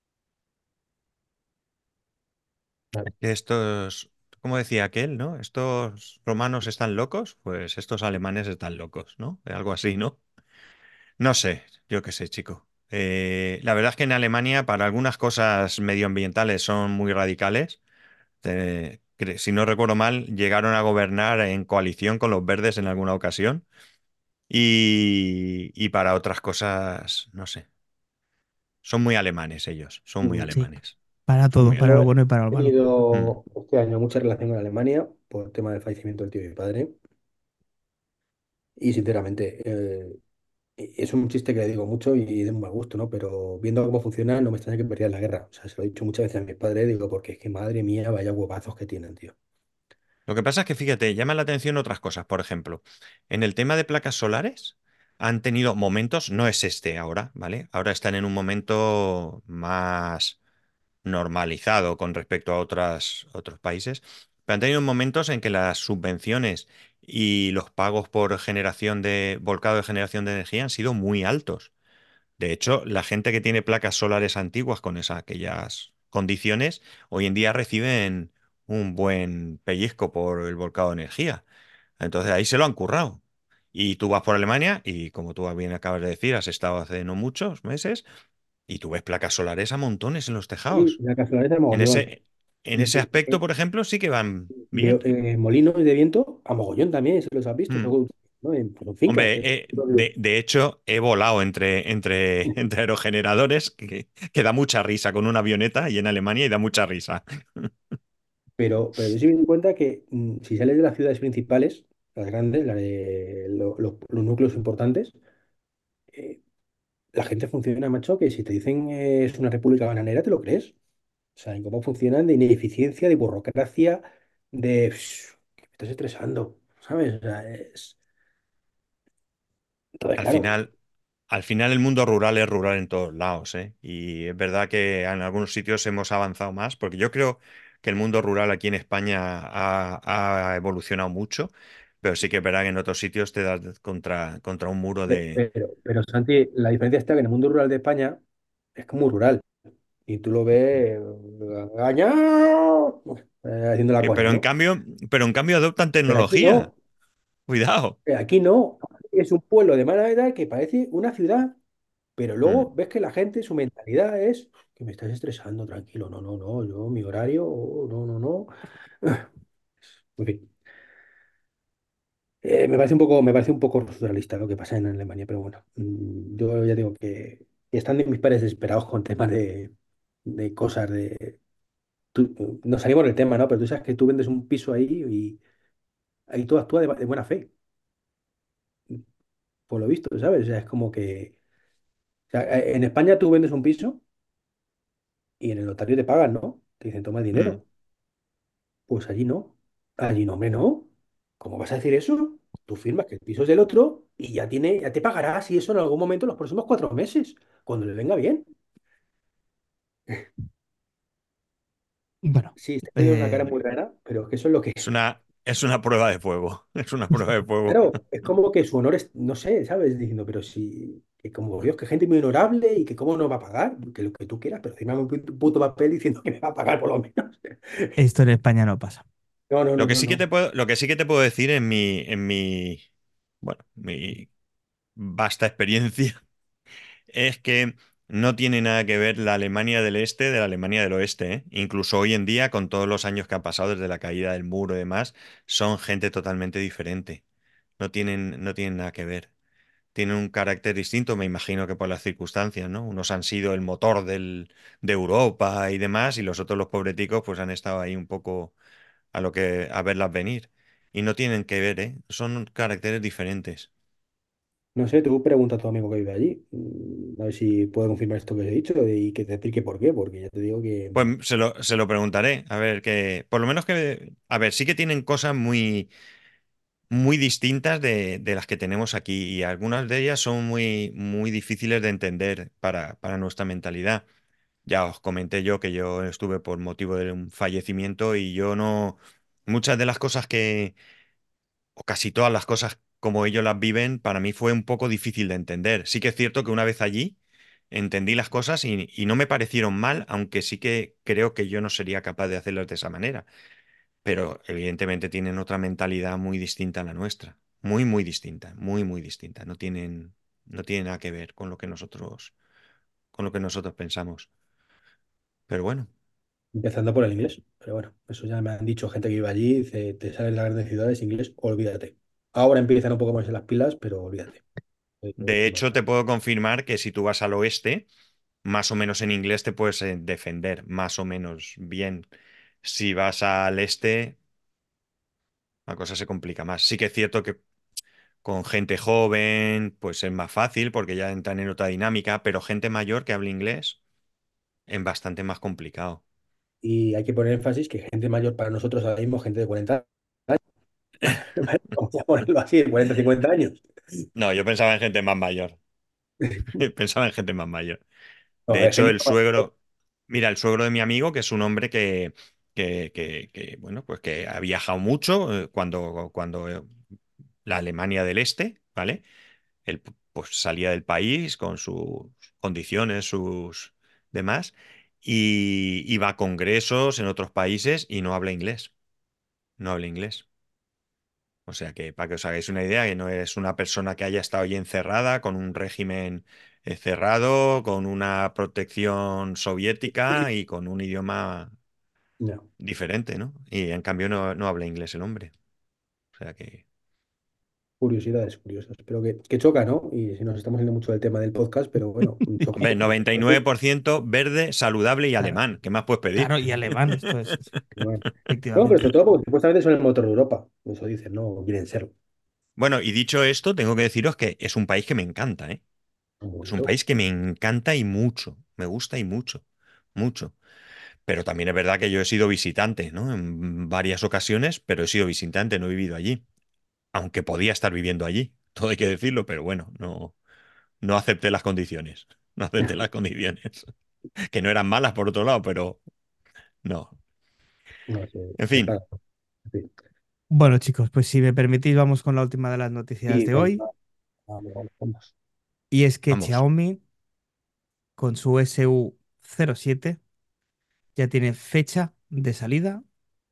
Claro. Que estos, como decía aquel, ¿no? Estos romanos están locos, pues estos alemanes están locos, ¿no? Algo así, ¿no? No sé, yo qué sé, chico. La verdad es que en Alemania para algunas cosas medioambientales son muy radicales. Si no recuerdo mal, llegaron a gobernar en coalición con los verdes en alguna ocasión. Y para otras cosas, no sé. Son muy alemanes ellos, son muy Sí, alemanes, para son todo, muy para lo Yo he alemanes. bueno y para lo malo. Mm. tenido este año mucha relación con Alemania por el tema del fallecimiento del tío de mi padre y sinceramente es un chiste que le digo mucho y de un mal gusto, ¿no? Pero viendo cómo funciona no me extraña que perdieran la guerra. O sea, se lo he dicho muchas veces a mi padre, digo, porque es que madre mía, vaya huevazos que tienen, tío. Lo que pasa es que, fíjate, llama la atención otras cosas. Por ejemplo, en el tema de placas solares, han tenido momentos, no es este ahora, ¿vale? Ahora están en un momento más normalizado con respecto a otros países, pero han tenido momentos en que las subvenciones y los pagos por generación de volcado de generación de energía han sido muy altos. De hecho, la gente que tiene placas solares antiguas con aquellas condiciones, hoy en día reciben un buen pellizco por el volcado de energía. Entonces ahí se lo han currado. Y tú vas por Alemania y como tú bien acabas de decir, has estado hace no muchos meses y tú ves placas solares a montones en los Y tejados. la casualidad de En mogollón. ese, en Y ese aspecto, por ejemplo, sí que van bien. molinos de viento a mogollón también, si los has visto, Mm. seguro, ¿no? En fincas. Hombre, de hecho, he volado entre aerogeneradores que da mucha risa con una avioneta y en Alemania y da mucha risa. Pero yo sí me di cuenta que si sales de las ciudades principales, las grandes, los núcleos importantes, eh, la gente funciona, macho, que si te dicen es una república bananera, te lo crees. O sea, en cómo funcionan de ineficiencia, de burocracia, de... que me estás estresando, ¿sabes? O sea, es... Entonces, Al claro, final, al final el mundo rural es rural en todos lados, ¿eh? Y es verdad que en algunos sitios hemos avanzado más, porque yo creo que el mundo rural aquí en España ha evolucionado mucho, pero sí que es verdad que en otros sitios te das contra un muro de... pero Santi, la diferencia está que en el mundo rural de España es como rural. Y tú lo ves gañao, haciendo la coña, Pero en ¿no? cambio, pero en cambio adoptan Pero aquí tecnología. no. Cuidado. Aquí no. Es un pueblo de mala edad que parece una ciudad, pero Mm. luego ves que la gente, su mentalidad es que me estás estresando, tranquilo, no, no, no, yo, mi horario, no, no, no. En fin, me parece un poco surrealista lo que pasa en Alemania, pero bueno, yo ya digo que están de mis padres desesperados con temas de cosas, nos salimos del tema, ¿no? Pero tú sabes que tú vendes un piso ahí y ahí tú actúas de buena fe, por lo visto, ¿sabes? O sea, es como que, o sea, en España tú vendes un piso y en el notario te pagan, ¿no? Te dicen, toma el Mm. dinero. Pues allí no. Allí no, hombre, no. ¿Cómo vas a decir eso? Tú firmas que el piso es del otro y ya te pagarás y eso en algún momento en los próximos 4 meses, cuando le venga bien. Bueno, Sí, está teniendo una cara eh, muy rara, pero es que eso es lo que... Es una prueba de fuego. Es una prueba de fuego. Claro, es como que su honor es, no sé, ¿sabes? Diciendo, pero si, que como Dios, que gente muy honorable y que cómo no va a pagar, que lo que tú quieras, pero firma un puto papel diciendo que me va a pagar por lo menos. esto en España no pasa. No, no, Lo no, que no, sí que no. te puedo decir bueno, mi vasta experiencia es que No tiene nada que ver la Alemania del Este de la Alemania del Oeste, ¿eh? Incluso hoy en día, con todos los años que han pasado desde la caída del muro y demás, son gente totalmente diferente. No tienen nada que ver. Tienen un carácter distinto, me imagino que por las circunstancias, ¿no? Unos han sido el motor de Europa y demás, y los otros, los pobreticos, pues han estado ahí un poco a verlas venir. Y no tienen que ver, ¿eh? Son caracteres diferentes. No sé, tú pregunta a tu amigo que vive allí, a ver si puede confirmar esto que os he dicho y que te explique por qué, porque ya te digo que Pues se lo preguntaré, a ver que, por lo menos que, a ver, sí que tienen cosas muy, muy distintas de las que tenemos aquí, y algunas de ellas son muy, muy difíciles de entender para nuestra mentalidad. Ya os comenté yo que yo estuve por motivo de un fallecimiento y yo no, muchas de las cosas o casi todas las cosas como ellos las viven, para mí fue un poco difícil de entender. Sí que es cierto que una vez allí entendí las cosas y no me parecieron mal, aunque sí que creo que yo no sería capaz de hacerlas de esa manera. Pero evidentemente tienen otra mentalidad muy distinta a la nuestra. Muy, muy distinta, muy, muy distinta. No tienen nada que ver con lo que nosotros pensamos. Pero bueno. empezando por el inglés. Pero bueno, eso ya me han dicho gente que vive allí, dice, te salen las grandes ciudades, inglés, olvídate. Ahora empiezan un poco más en las pilas, pero olvídate. De hecho, te puedo confirmar que si tú vas al oeste, más o menos en inglés te puedes defender, más o menos bien. Si vas al este, la cosa se complica más. Sí que es cierto que con gente joven, pues es más fácil porque ya entran en otra dinámica, pero gente mayor que hable inglés es bastante más complicado. Y hay que poner énfasis que gente mayor para nosotros ahora mismo, gente de 40 años, ¿vale? Vamos a ponerlo así, de 40 50 años. No, yo pensaba en gente más mayor. Pensaba en gente más mayor. No, De hay hecho, gente el suegro, mira, el suegro de mi amigo, que es un hombre bueno, pues que ha viajado mucho cuando la Alemania del Este, ¿vale? Él pues salía del país con sus condiciones, sus demás, y iba a congresos en otros países y no habla inglés. No habla inglés. O sea que, para que os hagáis una idea, que no es una persona que haya estado allí encerrada, con un régimen cerrado, con una protección soviética y con un idioma no, diferente, ¿no? Y en cambio no habla inglés el hombre. O sea que... curiosidades curiosas. Pero que choca, ¿no? Y si nos estamos yendo mucho del tema del podcast, pero bueno, choca. Hombre, 99% verde, saludable y Claro, alemán. ¿Qué más puedes pedir? claro, y alemán, esto es, Bueno. No, pero efectivamente. sobre todo porque supuestamente son el motor de Europa. Eso dicen, no o quieren serlo. Bueno, y dicho esto, tengo que deciros que es un país que me encanta, ¿eh? Muy Es un bonito. país que me encanta y mucho. Me gusta y mucho. Mucho. Pero también es verdad que yo he sido visitante, ¿no? En varias ocasiones, pero he sido visitante, no he vivido allí. Aunque podía estar viviendo allí, todo hay que decirlo, pero bueno, no acepté las condiciones. No acepté las condiciones. Que no eran malas por otro lado, pero no. No sé, En se fin, paga. En fin. Bueno, chicos, pues si me permitís, vamos con la última de las noticias Y de venga, hoy. vamos, vamos, vamos. Y es que vamos. Xiaomi, con su SU07, ya tiene fecha de salida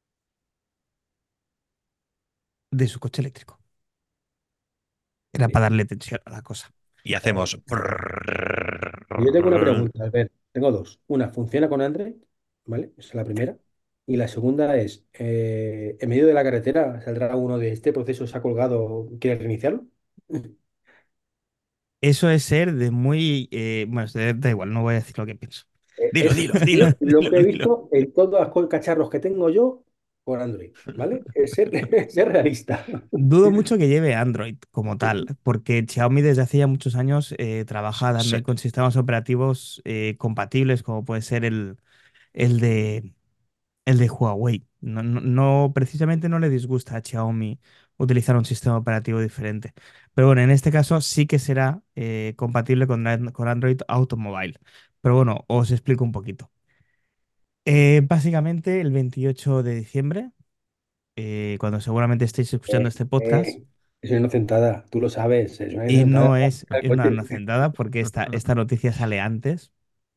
de su coche eléctrico. Era para darle tensión a la cosa. Y Vale. hacemos... Yo tengo una pregunta, a ver, tengo dos. Una, ¿funciona con Android? ¿Vale? Esa es la primera. Y la segunda es, ¿en medio de la carretera saldrá uno de este proceso se ha colgado, ¿quiere reiniciarlo? Eso es ser de muy... bueno, da igual, no voy a decir lo que pienso. Dilo, Es dilo, dilo, lo dilo, que he dilo. visto en todos los cacharros que tengo yo con Android, ¿vale? Es ser, ser realista. Dudo mucho que lleve Android como tal, porque Xiaomi desde hace ya muchos años trabaja también Se- con sistemas operativos compatibles, como puede ser el de, el de Huawei. Precisamente no le disgusta a Xiaomi utilizar un sistema operativo diferente. Pero bueno, en este caso sí que será compatible con Android Automobile. Pero bueno, os explico un poquito. Básicamente el 28 de diciembre, cuando seguramente estéis escuchando Eh, este podcast, es una inocentada, tú lo sabes, es una y inocentada. no es El una coche. inocendada porque esta noticia sale antes,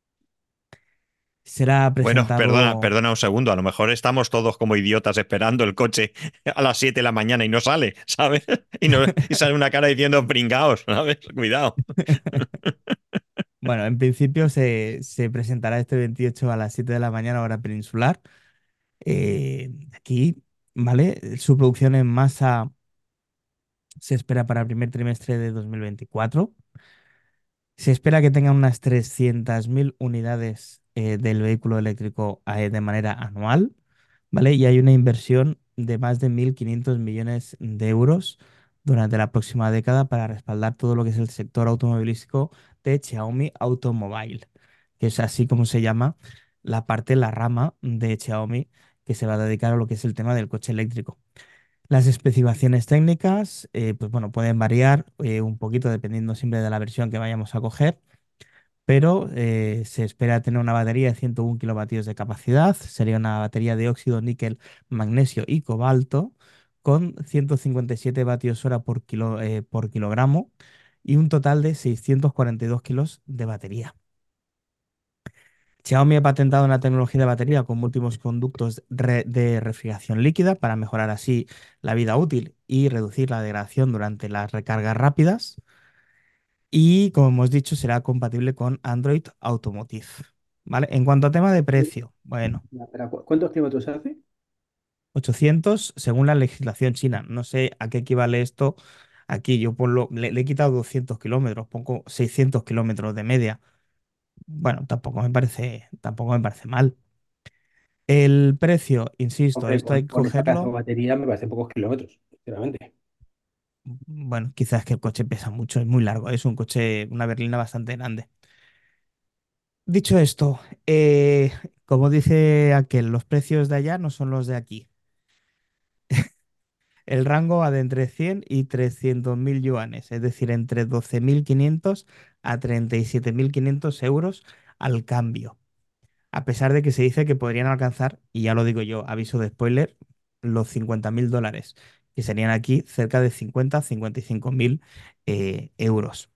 será Bueno, perdona, presentado. perdona un segundo. A lo mejor estamos todos como idiotas esperando el coche a las 7 de la mañana y no sale, ¿sabes? Y sale una cara diciendo pringaos, ¿sabes? Cuidado. Bueno, en principio se presentará este 28 a las 7 de la mañana, hora peninsular. Aquí, ¿vale? Su producción en masa se espera para el primer trimestre de 2024. Se espera que tengan unas 300.000 unidades del vehículo eléctrico de manera anual, ¿vale? Y hay una inversión de más de 1.500 millones de euros durante la próxima década para respaldar todo lo que es el sector automovilístico de Xiaomi Automobile, que es así como se llama la rama de Xiaomi que se va a dedicar a lo que es el tema del coche eléctrico. Las especificaciones técnicas, pues bueno, pueden variar un poquito dependiendo siempre de la versión que vayamos a coger, pero se espera tener una batería de 101 kilovatios de capacidad. Sería una batería de óxido, níquel, magnesio y cobalto con 157 vatios hora por kilogramo y un total de 642 kilos de batería. Xiaomi ha patentado una tecnología de batería con múltiples conductos de refrigeración líquida para mejorar así la vida útil y reducir la degradación durante las recargas rápidas. Y como hemos dicho, será compatible con Android Automotive. ¿Vale? En cuanto a tema de precio, bueno, Ya, pero ¿cuántos kilómetros hace? 800 según la legislación china. No sé a qué equivale esto aquí. Yo le he quitado 200 kilómetros, pongo 600 kilómetros de media. Bueno, tampoco me parece mal. El precio, insisto, Hombre, esto hay que con esa pedazo de cogerlo. batería me parecen pocos kilómetros, sinceramente. Bueno, quizás que el coche pesa mucho, es muy largo, es un coche, una berlina bastante grande. Dicho esto, como dice aquel, los precios de allá no son los de aquí. El rango va de entre 100 y 300.000 yuanes, es decir, entre 12.500 a 37.500 euros al cambio. A pesar de que se dice que podrían alcanzar, y ya lo digo yo, aviso de spoiler, los 50.000 dólares, que serían aquí cerca de 55.000 euros.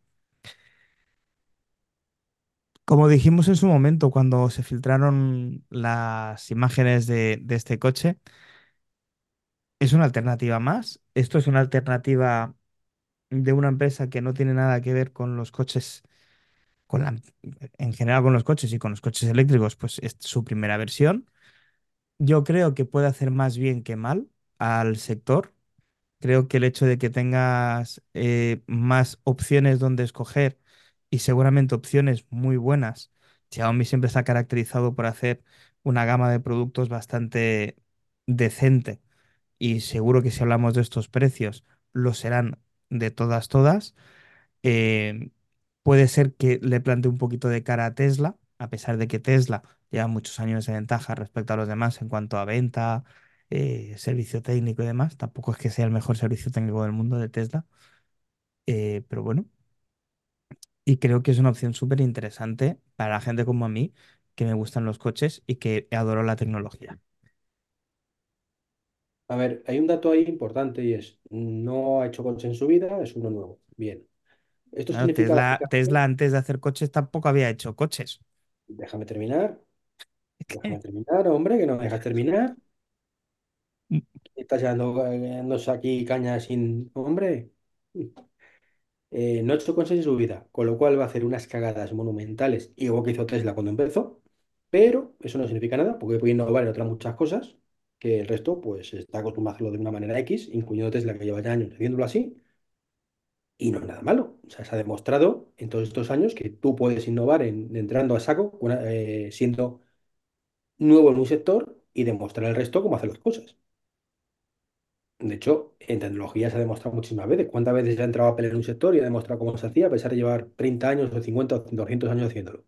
Como dijimos en su momento, cuando se filtraron las imágenes de este coche, es una alternativa más. Esto es una alternativa de una empresa que no tiene nada que ver con los coches, en general con los coches y con los coches eléctricos, pues es su primera versión. Yo creo que puede hacer más bien que mal al sector. Creo que el hecho de que tengas más opciones donde escoger y seguramente opciones muy buenas, Xiaomi siempre se ha caracterizado por hacer una gama de productos bastante decente y seguro que si hablamos de estos precios, lo serán de todas. eh, Puede ser que le plantee un poquito de cara a Tesla, a pesar de que Tesla lleva muchos años de ventaja respecto a los demás en cuanto a venta, servicio técnico y demás. Tampoco es que sea el mejor servicio técnico del mundo de Tesla, pero bueno, y creo que es una opción súper interesante para la gente como a mí, que me gustan los coches y que adoro la tecnología. A ver, hay un dato ahí importante y es, no ha hecho coche en su vida, es uno nuevo. Bien. Esto Claro, significa Tesla básicamente, antes de hacer coches tampoco había hecho coches. déjame terminar, hombre, que no me dejas terminar. Estás dándose aquí caña sin, hombre. No ha hecho cosas en su vida, con lo cual va a hacer unas cagadas monumentales, igual que hizo Tesla cuando empezó, pero eso no significa nada, porque puede innovar en otras muchas cosas, que el resto pues está acostumbrado a hacerlo de una manera X, incluyendo Tesla, que lleva ya años haciéndolo así, y no es nada malo. O sea, se ha demostrado en todos estos años que tú puedes innovar entrando a saco, siendo nuevo en un sector y demostrar al resto cómo hacer las cosas. De hecho, en tecnología se ha demostrado muchísimas veces. ¿Cuántas veces se ha entrado a pelear en un sector y ha demostrado cómo se hacía a pesar de llevar 30 años o 50 o 200 años haciéndolo?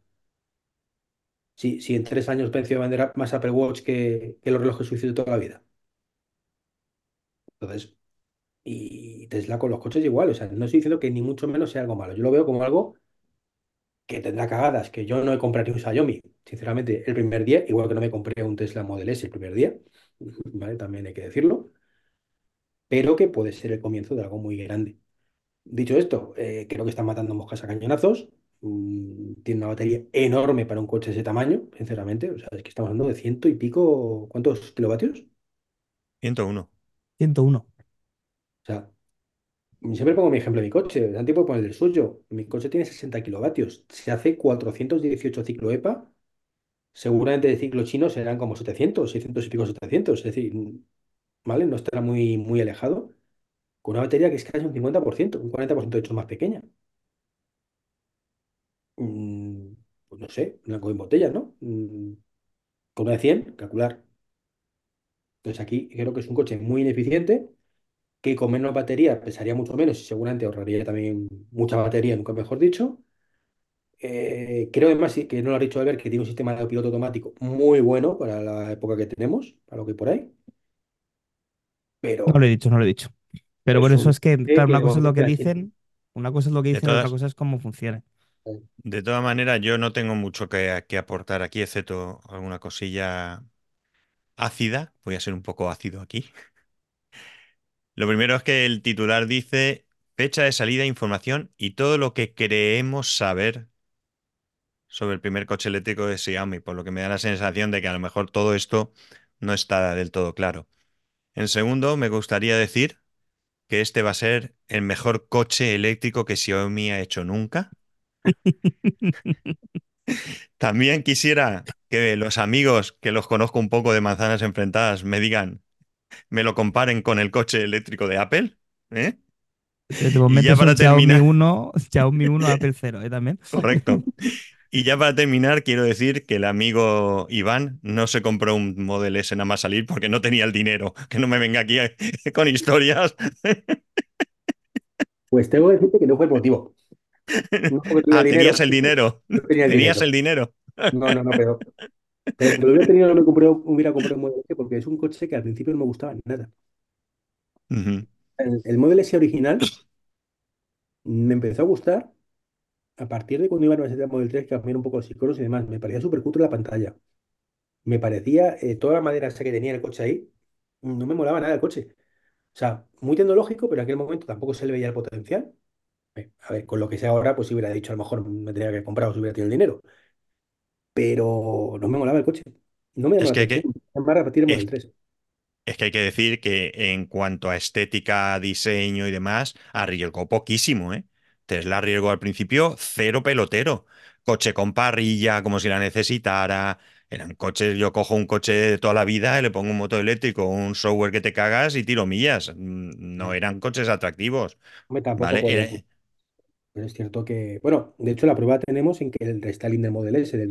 Si en 3 años venció a vender más Apple Watch que los relojes suizos de toda la vida. Entonces, y Tesla con los coches igual. O sea, no estoy diciendo que ni mucho menos sea algo malo. Yo lo veo como algo que tendrá cagadas, que yo no me compré un Xiaomi, sinceramente, el primer día, igual que no me compré un Tesla Model S el primer día, ¿vale? También hay que decirlo, pero que puede ser el comienzo de algo muy grande. Dicho esto, creo que están matando moscas a cañonazos. Tiene una batería enorme para un coche de ese tamaño, sinceramente. O sea, es que estamos hablando de ciento y pico, ¿cuántos kilovatios? 101. 101. O sea, Siempre pongo mi ejemplo de mi coche, Santi puede poner el suyo. Mi coche tiene 60 kilovatios. Se hace 418 ciclo EPA. Seguramente de ciclo chino serán como 700, 600 y pico 700. Es decir, ¿vale? No estará muy alejado. Con una batería que es casi un 50%, un 40% de hecho más pequeña. Mm, pues no sé, una en botella, ¿no? Con una de 100, calcular. Entonces aquí creo que es un coche muy ineficiente, que con menos batería pesaría mucho menos y seguramente ahorraría también mucha batería, nunca mejor dicho. Creo además sí, que no lo ha dicho Albert, que tiene un sistema de piloto automático muy bueno para la época que tenemos, para lo que hay por ahí, No lo he pero dicho, no lo he dicho. Pero por es eso un es que, coche claro, que una de cosa es lo momento que queda sin- dicen, una cosa es lo que De dicen, otra todas, cosa es cómo funciona. de todas maneras, yo no tengo mucho que aportar aquí, excepto alguna cosilla ácida. Voy a ser un poco ácido aquí. Lo primero es que el titular dice fecha de salida, información y todo lo que creemos saber sobre el primer coche eléctrico de Xiaomi, por lo que me da la sensación de que a lo mejor todo esto no está del todo claro. En segundo, me gustaría decir que este va a ser el mejor coche eléctrico que Xiaomi ha hecho nunca. También quisiera que los amigos que los conozco un poco de manzanas enfrentadas me digan, me lo comparen con el coche eléctrico de Apple, ¿eh? De Y ya momento para son Xiaomi terminar, 1, Xiaomi 1, Apple 0, ¿eh? También. correcto. Y ya para terminar, quiero decir que el amigo Iván no se compró un Model S nada más salir porque no tenía el dinero. Que no me venga aquí con historias. Pues tengo que decirte que no fue el motivo. No porque tuviera Ah, dinero, tenías el dinero. no tenía el Tenías dinero. el dinero. No, pero aunque lo hubiera tenido, no me compré, hubiera comprado un Model S porque es un coche que al principio no me gustaba nada. Ujú, El Model S original me empezó a gustar a partir de cuando iba a la Universidad Model 3, que cambiaron un poco los iconos y demás. Me parecía súper cutre la pantalla. Me parecía toda la madera esa que tenía el coche ahí. No me molaba nada el coche. O sea, muy tecnológico, pero en aquel momento tampoco se le veía el potencial. A ver, con lo que sea ahora, pues si hubiera dicho, a lo mejor me tendría que comprar o si hubiera tenido el dinero. Pero no me molaba el coche. No me llamó Es la que hay atención. que, Es más, repetir el Model es, 3. es que hay que decir que en cuanto a estética, diseño y demás, arriesgó poquísimo, ¿eh? Tesla arriesgó al principio cero pelotero. Coche con parrilla, como si la necesitara. Eran coches, yo cojo un coche de toda la vida y le pongo un motor eléctrico, un software que te cagas y tiro millas. No eran coches atractivos, Hombre, tampoco ¿vale? podemos. Pero es cierto que, bueno, de hecho la prueba tenemos en que el restyling del Model S del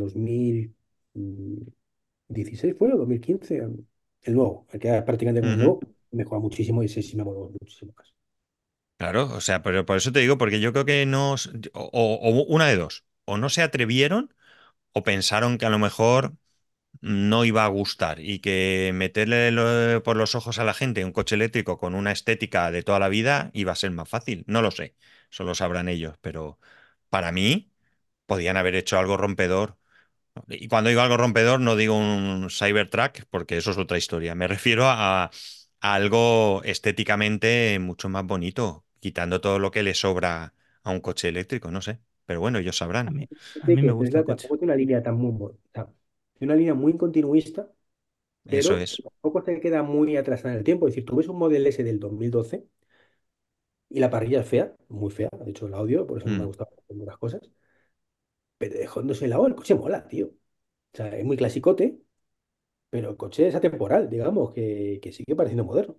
2016 fue o 2015, el nuevo, el que era prácticamente como Ujú. nuevo, mejora muchísimo y ese sí me moló muchísimo más. Claro, o sea, pero por eso te digo, porque yo creo que no, o una de dos, o no se atrevieron o pensaron que a lo mejor no iba a gustar y que meterle por los ojos a la gente un coche eléctrico con una estética de toda la vida iba a ser más fácil. No lo sé, solo sabrán ellos, pero para mí podían haber hecho algo rompedor. Y cuando digo algo rompedor no digo un Cybertruck porque eso es otra historia. Me refiero a algo estéticamente mucho más bonito, quitando todo lo que le sobra a un coche eléctrico, no sé. Pero bueno, ellos A sabrán. mí, a Fíjate mí me que gusta el Tesla coche. tampoco tiene una línea tan muy, o sea, tiene una línea muy continuista, Eso pero es. tampoco se queda muy atrasada en el tiempo. Es decir, tú ves un Model S del 2012 y la parrilla es fea, muy fea, de hecho el audio, por eso no me Mm. gusta algunas cosas, pero dejándose el lado, el coche mola, tío. O sea, es muy clasicote, pero el coche es atemporal, digamos, que sigue pareciendo moderno.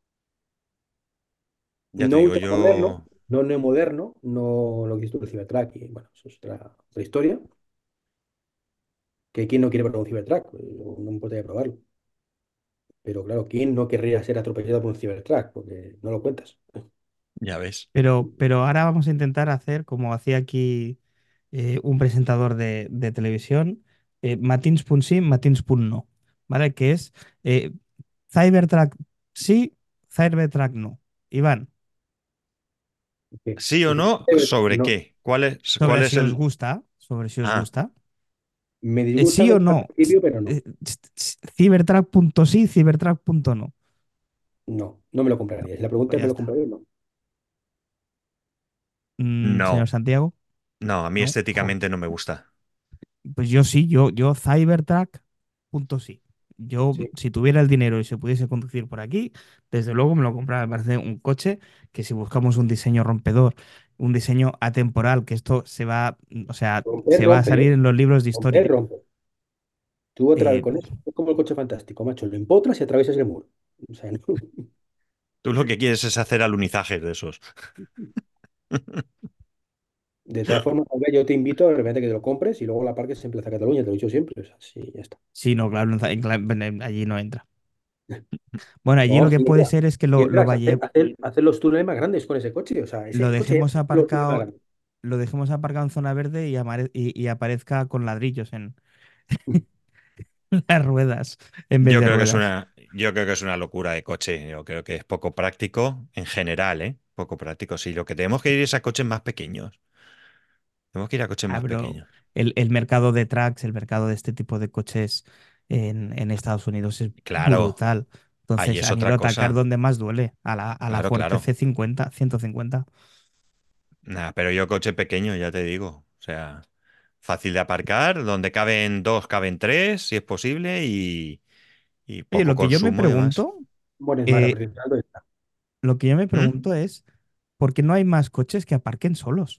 Ya te No digo ultra moderno, yo. no moderno, no lo que dices tú del Cybertruck, y bueno, eso es otra historia, que quién no quiere probar un Cybertruck. No me importaría probarlo. Pero claro, ¿quién no querría ser atropellado por un Cybertruck? Porque no lo cuentas. Ya ves. Pero ahora vamos a intentar hacer como hacía aquí un presentador de televisión, matins punt sí, matins punt no, ¿vale? Que es eh, Cybertruck sí, Cybertruck no. Iván, ¿Qué? ¿Sí o Pues no? ¿Sobre no, qué? ¿Cuál sobre es si os el...? gusta, sobre si os Ah, gusta. me disgusta ¿Sí o como al no? principio, pero no. Cybertruck punto sí, Cybertruck punto no. No me lo compraría. Si la pregunta Pues es, ya ¿me lo está. compraría? No. Señor no. Santiago, No, a mí ¿no? Jo, estéticamente no me gusta. pues yo sí, yo Cybertruck punto sí. yo, Sí. si tuviera el dinero y se pudiese conducir por aquí, desde luego me lo compraba. Me parece un coche que si buscamos un diseño rompedor, un diseño atemporal, que esto se va, o sea, Romper, se va a rompe, salir ¿eh? en los libros de Romper, historia. rompe. Tú otra vez Eh, con eso. Es como el coche fantástico, macho. Lo empotras y atraviesas el muro. O sea, no. Tú lo que quieres es hacer alunizajes de esos. De todas formas, Albert, yo te invito de repente que te lo compres y luego la parques en Plaza Cataluña, te lo he dicho siempre. O sea, sí, ya está. sí, no, claro, allí no entra. Bueno, allí lo No, que sí, puede entra. ser es que Sí, lo entras, vaya, hacer los túneles más grandes con ese coche. O sea, lo ese coche dejemos los túneles más aparcado, grandes. lo dejemos aparcado en zona verde y aparezca con ladrillos en las ruedas en vez Yo de creo que es ruedas. yo creo que es una locura de coche. Yo creo que es poco práctico en general, ¿eh? Poco práctico. Sí, lo que tenemos que ir es a coches más pequeños. Tenemos que ir a coches Ah, más pero pequeños. el mercado de trucks, el mercado de este tipo de coches en Estados Unidos es Claro, brutal. ahí Entonces es han ido a otra atacar cosa. donde más duele, a la Claro, fuerte claro. C50, 150. Nada, pero yo coche pequeño, ya te digo. O sea, fácil de aparcar, donde caben dos, caben tres, si es posible, y Oye, poco consumo y demás. Bueno, es mala, Eh, pero ¿dónde está? lo que yo me ¿Mm? pregunto es, ¿por qué no hay más coches que aparquen solos?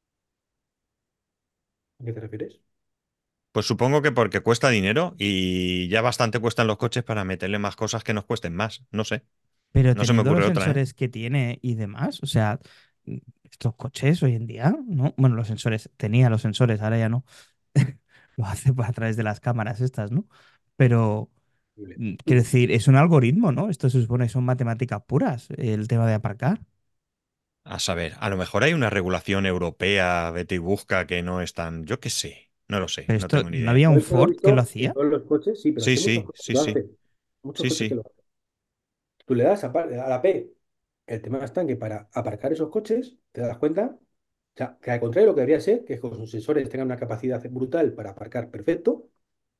¿A qué te refieres? Pues supongo que porque cuesta dinero y ya bastante cuestan los coches para meterle más cosas que nos cuesten más. No sé. Pero No se me teniendo los ocurre otra, ¿eh? sensores que tiene y demás, o sea, estos coches hoy en día, ¿no? Bueno, los sensores, tenía los sensores, ahora ya no. Lo hace a través de las cámaras estas, ¿no? Pero, Horrible. quiero decir, es un algoritmo, ¿no? Esto se supone que son matemáticas puras, el tema de aparcar. A saber, a lo mejor hay una regulación europea, vete y busca, que no es tan. Yo qué sé. No lo sé, Pero no esto, tengo ni ¿no idea. había Yo un esto lo he Ford que lo visto en hacía? todos los coches, sí, pero es Sí, que muchos sí, coches sí, lo sí. hacen. Muchos Sí, coches que sí. lo hacen. Tú le das a la P. El tema está en que para aparcar esos coches, te das cuenta, o sea, que al contrario de lo que debería ser, que con sus sensores tengan una capacidad brutal para aparcar perfecto,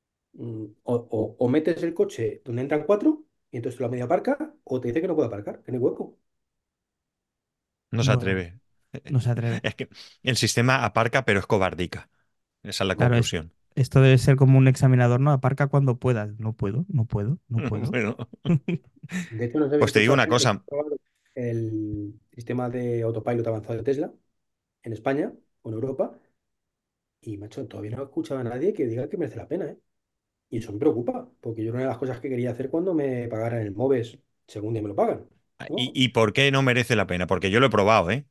o metes el coche donde entran cuatro y entonces lo medio aparca, o te dice que no puede aparcar, que no hay hueco. No se Bueno, atreve. no se atreve. Es que el sistema aparca, pero es cobardica. Esa es la Claro, conclusión. esto debe ser como un examinador, ¿no? Aparca cuando puedas. No puedo, no puedo, no puedo. Bueno, De hecho, no sé si pues te digo escuchado una cosa. el sistema de autopilot avanzado de Tesla en España o en Europa. Y, macho, todavía no he escuchado a nadie que diga que merece la pena, ¿eh? Y eso me preocupa, porque yo era una de las cosas que quería hacer cuando me pagaran el MOVES, según día me lo pagan. ¿No? ¿Y por qué no merece la pena? Porque yo lo he probado, ¿eh?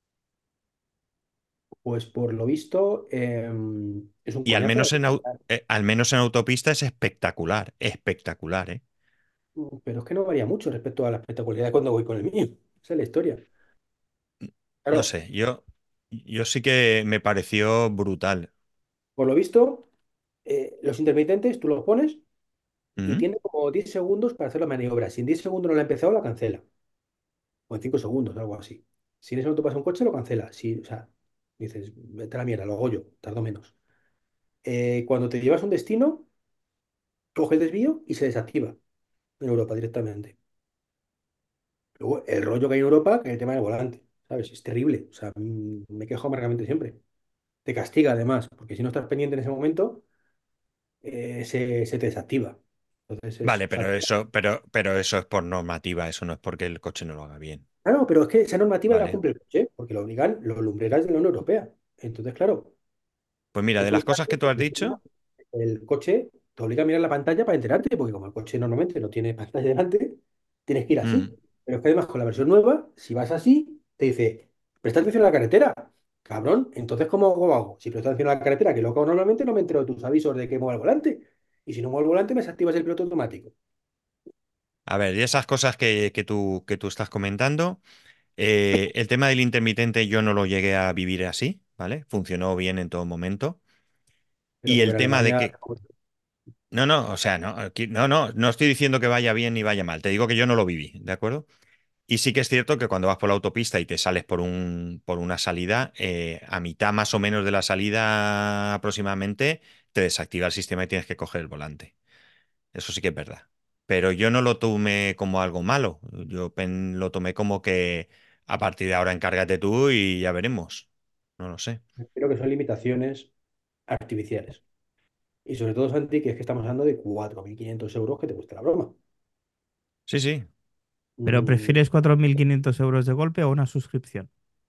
Pues por lo visto es un Y coñazo de manejar. al menos en autopista es espectacular, ¿eh? Pero es que no varía mucho respecto a la espectacularidad de cuando voy con el mío. Esa es la historia. No Claro, sé, yo sí que me pareció brutal. por lo visto, los intermitentes tú los pones y ¿Mm? tiene como 10 segundos para hacer la maniobra. Si en 10 segundos no la ha empezado, la cancela. O en 5 segundos, algo así. Si en ese momento pasa un coche, lo cancela. Si, o sea, dices, vete a la mierda, lo hago yo, tardo menos. Cuando te llevas a un destino, coge el desvío y se desactiva en Europa directamente. Luego, el rollo que hay en Europa, que es el tema del volante, ¿sabes? Es terrible. O sea, me quejo amargamente siempre. Te castiga además, porque si no estás pendiente en ese momento, se te desactiva. Entonces es Vale, fatal. pero eso es por normativa, eso no es porque el coche no lo haga bien. Claro, pero es que esa normativa la Vale. cumple el coche, porque lo obligan los lumbreras de la Unión Europea. Entonces, claro, Pues mira, es de las brutal cosas que tú has porque dicho, el coche te obliga a mirar la pantalla para enterarte, porque como el coche normalmente no tiene pantalla delante, tienes que ir así. mm, Pero es que además con la versión nueva, si vas así, te dice, presta atención a la carretera. Cabrón, entonces ¿cómo hago? Si presto atención a la carretera, que lo hago normalmente, no me entero de tus avisos de que mueva el volante. Y si no muevo el volante, me desactivas el piloto automático. a ver, y esas cosas que tú estás comentando, el tema del intermitente yo no lo llegué a vivir así, ¿vale? Funcionó bien en todo momento. Pero Y porque el en tema de Alemania, que, no, no, o sea, no, no estoy diciendo que vaya bien ni vaya mal, te digo que yo no lo viví, ¿de acuerdo? Y sí que es cierto que cuando vas por la autopista y te sales por una salida, a mitad más o menos de la salida aproximadamente, te desactiva el sistema y tienes que coger el volante. Eso sí que es verdad. Pero yo no lo tomé como algo malo. Lo tomé como que a partir de ahora encárgate tú y ya veremos. No lo sé. creo que son limitaciones artificiales. Y sobre todo, Santi, que es que estamos hablando de 4.500 euros que te cuesta la broma. Sí, sí. ¿Pero Mm, prefieres 4.500 euros de golpe o una suscripción?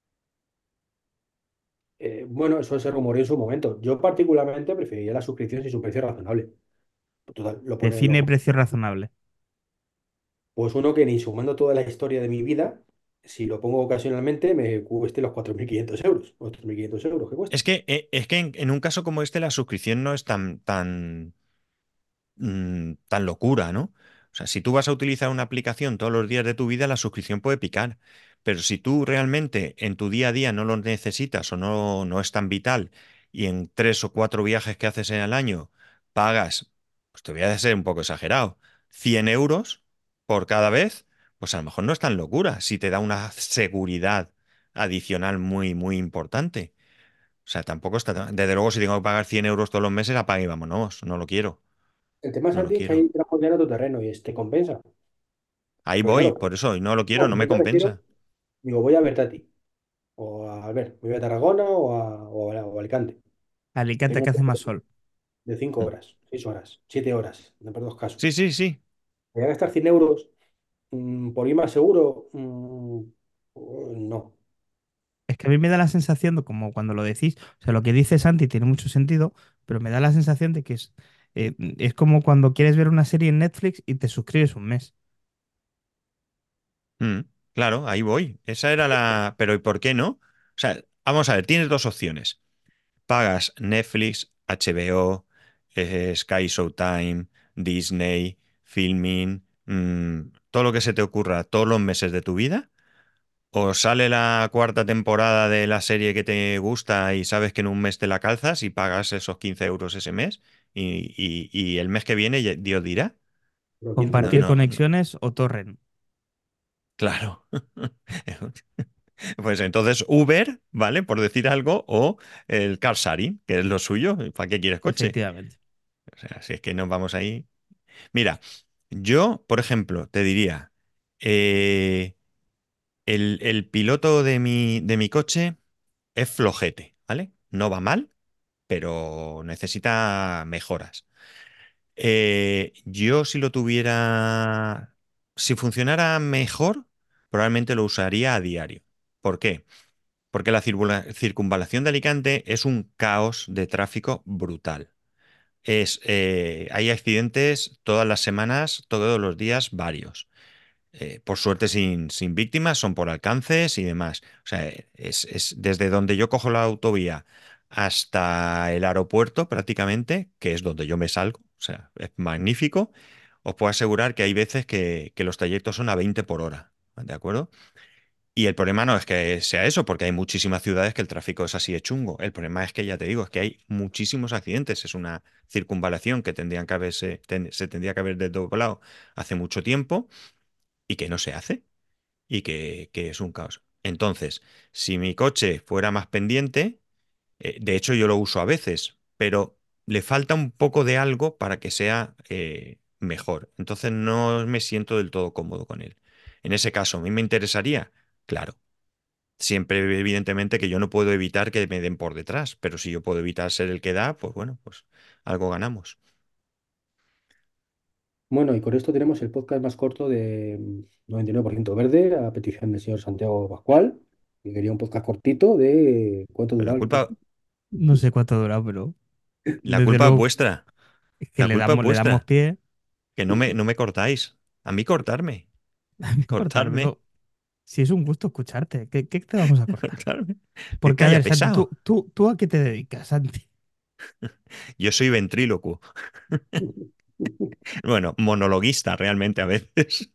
bueno, eso se rumoreó en su momento. Yo particularmente preferiría la suscripción si su precio es razonable. Total, lo pone, Define precio razonable. pues uno que ni sumando toda la historia de mi vida, si lo pongo ocasionalmente, me cueste los 4.500 euros. Los 3.500 euros que cuesta. Es que en un caso como este la suscripción no es tan locura, ¿no? O sea, si tú vas a utilizar una aplicación todos los días de tu vida, la suscripción puede picar. Pero si tú realmente en tu día a día no lo necesitas o no es tan vital y en 3 o 4 viajes que haces en el año pagas, pues te voy a ser un poco exagerado, 100 euros por cada vez, pues a lo mejor no es tan locura si te da una seguridad adicional muy, muy importante. O sea, tampoco está Desde luego, si tengo que pagar 100 euros todos los meses, apague y vámonos. No lo quiero. El tema, No lo Santi, es que ahí quiero. entramos ya en otro terreno y te compensa. Ahí Pues voy, claro, por eso, y no lo quiero, no, no me yo me refiero, compensa. digo, voy a verte a ti, o a ver, voy a Tarragona o a Alicante. Alicante Tengo que un hace más vuelo sol. de 5 Mm. horas, 6 horas, 7 horas, en por dos Sí, casos. sí, sí. ¿Voy a gastar 100 euros por ir más seguro? No. Es que a mí me da la sensación, como cuando lo decís, o sea, lo que dice Santi tiene mucho sentido, pero me da la sensación de que es como cuando quieres ver una serie en Netflix y te suscribes un mes. Mm, claro, ahí voy. Esa era la... Pero ¿y por qué no? O sea, vamos a ver, tienes dos opciones. Pagas Netflix, HBO, Sky Showtime, Disney, Filmin, todo lo que se te ocurra todos los meses de tu vida. O sale la cuarta temporada de la serie que te gusta y sabes que en un mes te la calzas y pagas esos 15 euros ese mes y el mes que viene Dios dirá. Pero ¿quién te lo No, Compartir dice? no, no, conexiones o torrent. claro. Pues entonces Uber, ¿vale? Por decir algo, o el car sharing, que es lo suyo. ¿Para qué quieres coche? Efectivamente. O sea, si es que nos vamos ahí. Mira, yo, por ejemplo, te diría, eh, el piloto de mi coche es flojete, ¿vale? No va mal, pero necesita mejoras. Yo si lo tuviera, si funcionara mejor, probablemente lo usaría a diario. ¿Por qué? Porque la circunvalación de Alicante es un caos de tráfico brutal. Hay accidentes todas las semanas, todos los días, varios. Por suerte sin víctimas, son por alcances y demás. O sea, es desde donde yo cojo la autovía hasta el aeropuerto prácticamente, que es donde yo me salgo. O sea, es magnífico. Os puedo asegurar que hay veces que los trayectos son a 20 por hora. ¿De acuerdo? Y el problema no es que sea eso, porque hay muchísimas ciudades que el tráfico es así de chungo. El problema es que, ya te digo, es que hay muchísimos accidentes. Es una circunvalación que se tendría que haber desdoblado hace mucho tiempo y que no se hace y que es un caos. Entonces, si mi coche fuera más pendiente, de hecho yo lo uso a veces, pero le falta un poco de algo para que sea mejor. Entonces no me siento del todo cómodo con él. En ese caso, ¿a mí me interesaría? Claro. Siempre, evidentemente, que yo no puedo evitar que me den por detrás, pero si yo puedo evitar ser el que da, pues bueno, pues algo ganamos. Bueno, y con esto tenemos el podcast más corto de 99% verde, a petición del señor Santiago Pascual, que quería un podcast cortito de cuánto Pero duraba el podcast. No sé cuánto dura, pero la desde culpa es luego vuestra. es que La culpa es le damos vuestra. pie. Que no me cortáis. A mí cortarme. A mí Cortarme. cortármelo. Si es un gusto escucharte, ¿qué te vamos a cortar? Cortarme. Me Porque, a calla ver, Santi, pesado. ¿tú a qué te dedicas, Santi? Yo soy ventrílocuo. Bueno, monologuista realmente a veces.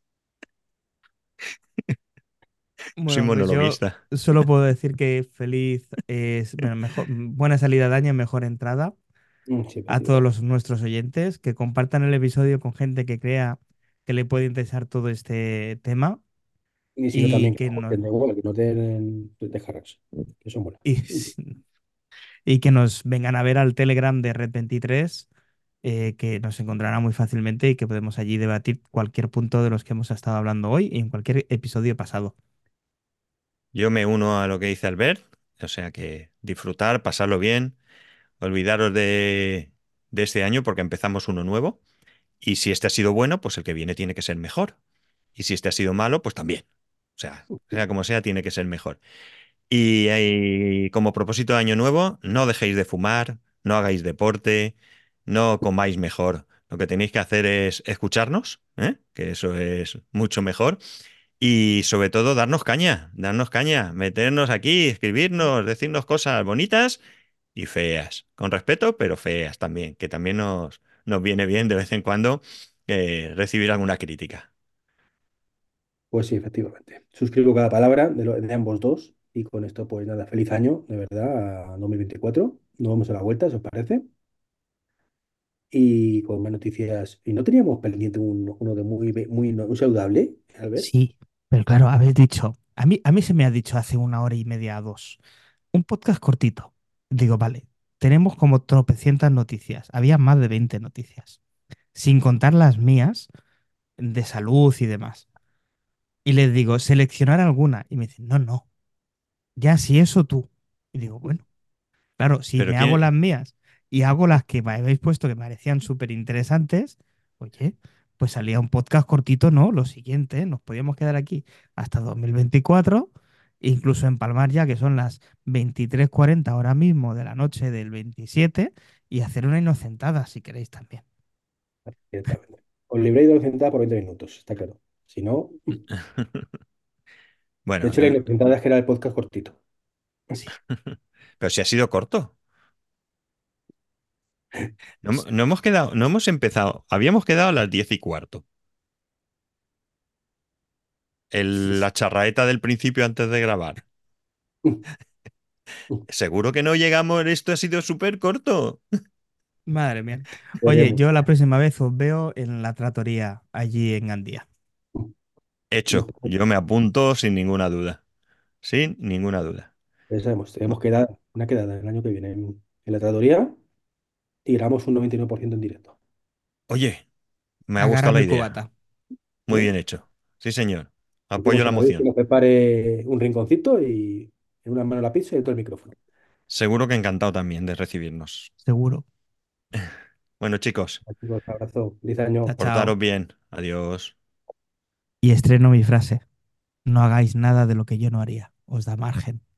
Soy Bueno, pues yo monologuista. solo puedo decir que feliz bueno, mejor, buena salida de año, mejor entrada Sí, a todos efectivamente. nuestros oyentes, que compartan el episodio con gente que crea que le puede interesar todo este tema Y si no, y también que que no nos, corten de igual, que no den de jarras, que son buenas. y, y que nos vengan a ver al Telegram de Red 23, que nos encontrará muy fácilmente y que podemos allí debatir cualquier punto de los que hemos estado hablando hoy y en cualquier episodio pasado. Yo me uno a lo que dice Albert. O sea que disfrutar, pasarlo bien, olvidaros de este año porque empezamos uno nuevo. Y si este ha sido bueno, pues el que viene tiene que ser mejor. Y si este ha sido malo, pues también. O sea como sea, tiene que ser mejor. Y como propósito de año nuevo, no dejéis de fumar, no hagáis deporte, no comáis mejor. Lo que tenéis que hacer es escucharnos, ¿eh? Que eso es mucho mejor. Y sobre todo darnos caña, meternos aquí, escribirnos, decirnos cosas bonitas y feas. Con respeto, pero feas también, que también nos viene bien de vez en cuando recibir alguna crítica. Pues sí, efectivamente. Suscribo cada palabra de ambos dos. Y con esto, pues nada, feliz año, de verdad, a 2024. Nos vemos a la vuelta, si os parece. Y con más noticias. Y no teníamos pendiente uno de muy no, un saludable, Albert. Sí, pero claro, habéis dicho, a mí se me ha dicho hace una hora y media a dos, un podcast cortito. Digo, vale, tenemos como tropecientas noticias, había más de 20 noticias, sin contar las mías de salud y demás. Y les digo, seleccionar alguna. Y me dicen, no, no, ya si eso tú. Y digo, bueno. Claro, si Pero me hago las quién, mías y hago las que me habéis puesto que me parecían súper interesantes, oye, pues salía un podcast cortito, ¿no? Lo siguiente, nos podíamos quedar aquí hasta 2024, incluso empalmar ya que son las 23:40 ahora mismo de la noche del 27 y hacer una inocentada si queréis también. Directamente. Os libréis de la sentada por 20 minutos, está claro. Si no, de bueno, hecho, la inocentada es que era el podcast cortito. Sí, pero si ha sido corto. No, No sé. no hemos quedado, no hemos empezado. Habíamos quedado a las 10:15. Sí, sí. La charraeta del principio antes de grabar. Seguro que no llegamos, esto ha sido súper corto. madre mía. Oye, Veremos. yo la próxima vez os veo en la tratoría allí en Gandía. Hecho, yo me apunto sin ninguna duda. Sin ninguna duda. Pensamos, tenemos que dar una quedada el año que viene en la tratoría y grabamos un 99% en directo. Oye, me ha Agarra gustado la mi idea. cubata. Muy ¿Eh? bien hecho. Sí, señor. Apoyo Decimos la a David que moción. nos prepare un rinconcito y en una mano la pizza y en otro el micrófono. Seguro que encantado también de recibirnos. Seguro. Bueno, chicos, Chicos, abrazo, feliz Chao, año. chao. portaros bien. Adiós. Y estreno mi frase. No hagáis nada de lo que yo no haría. Os da margen.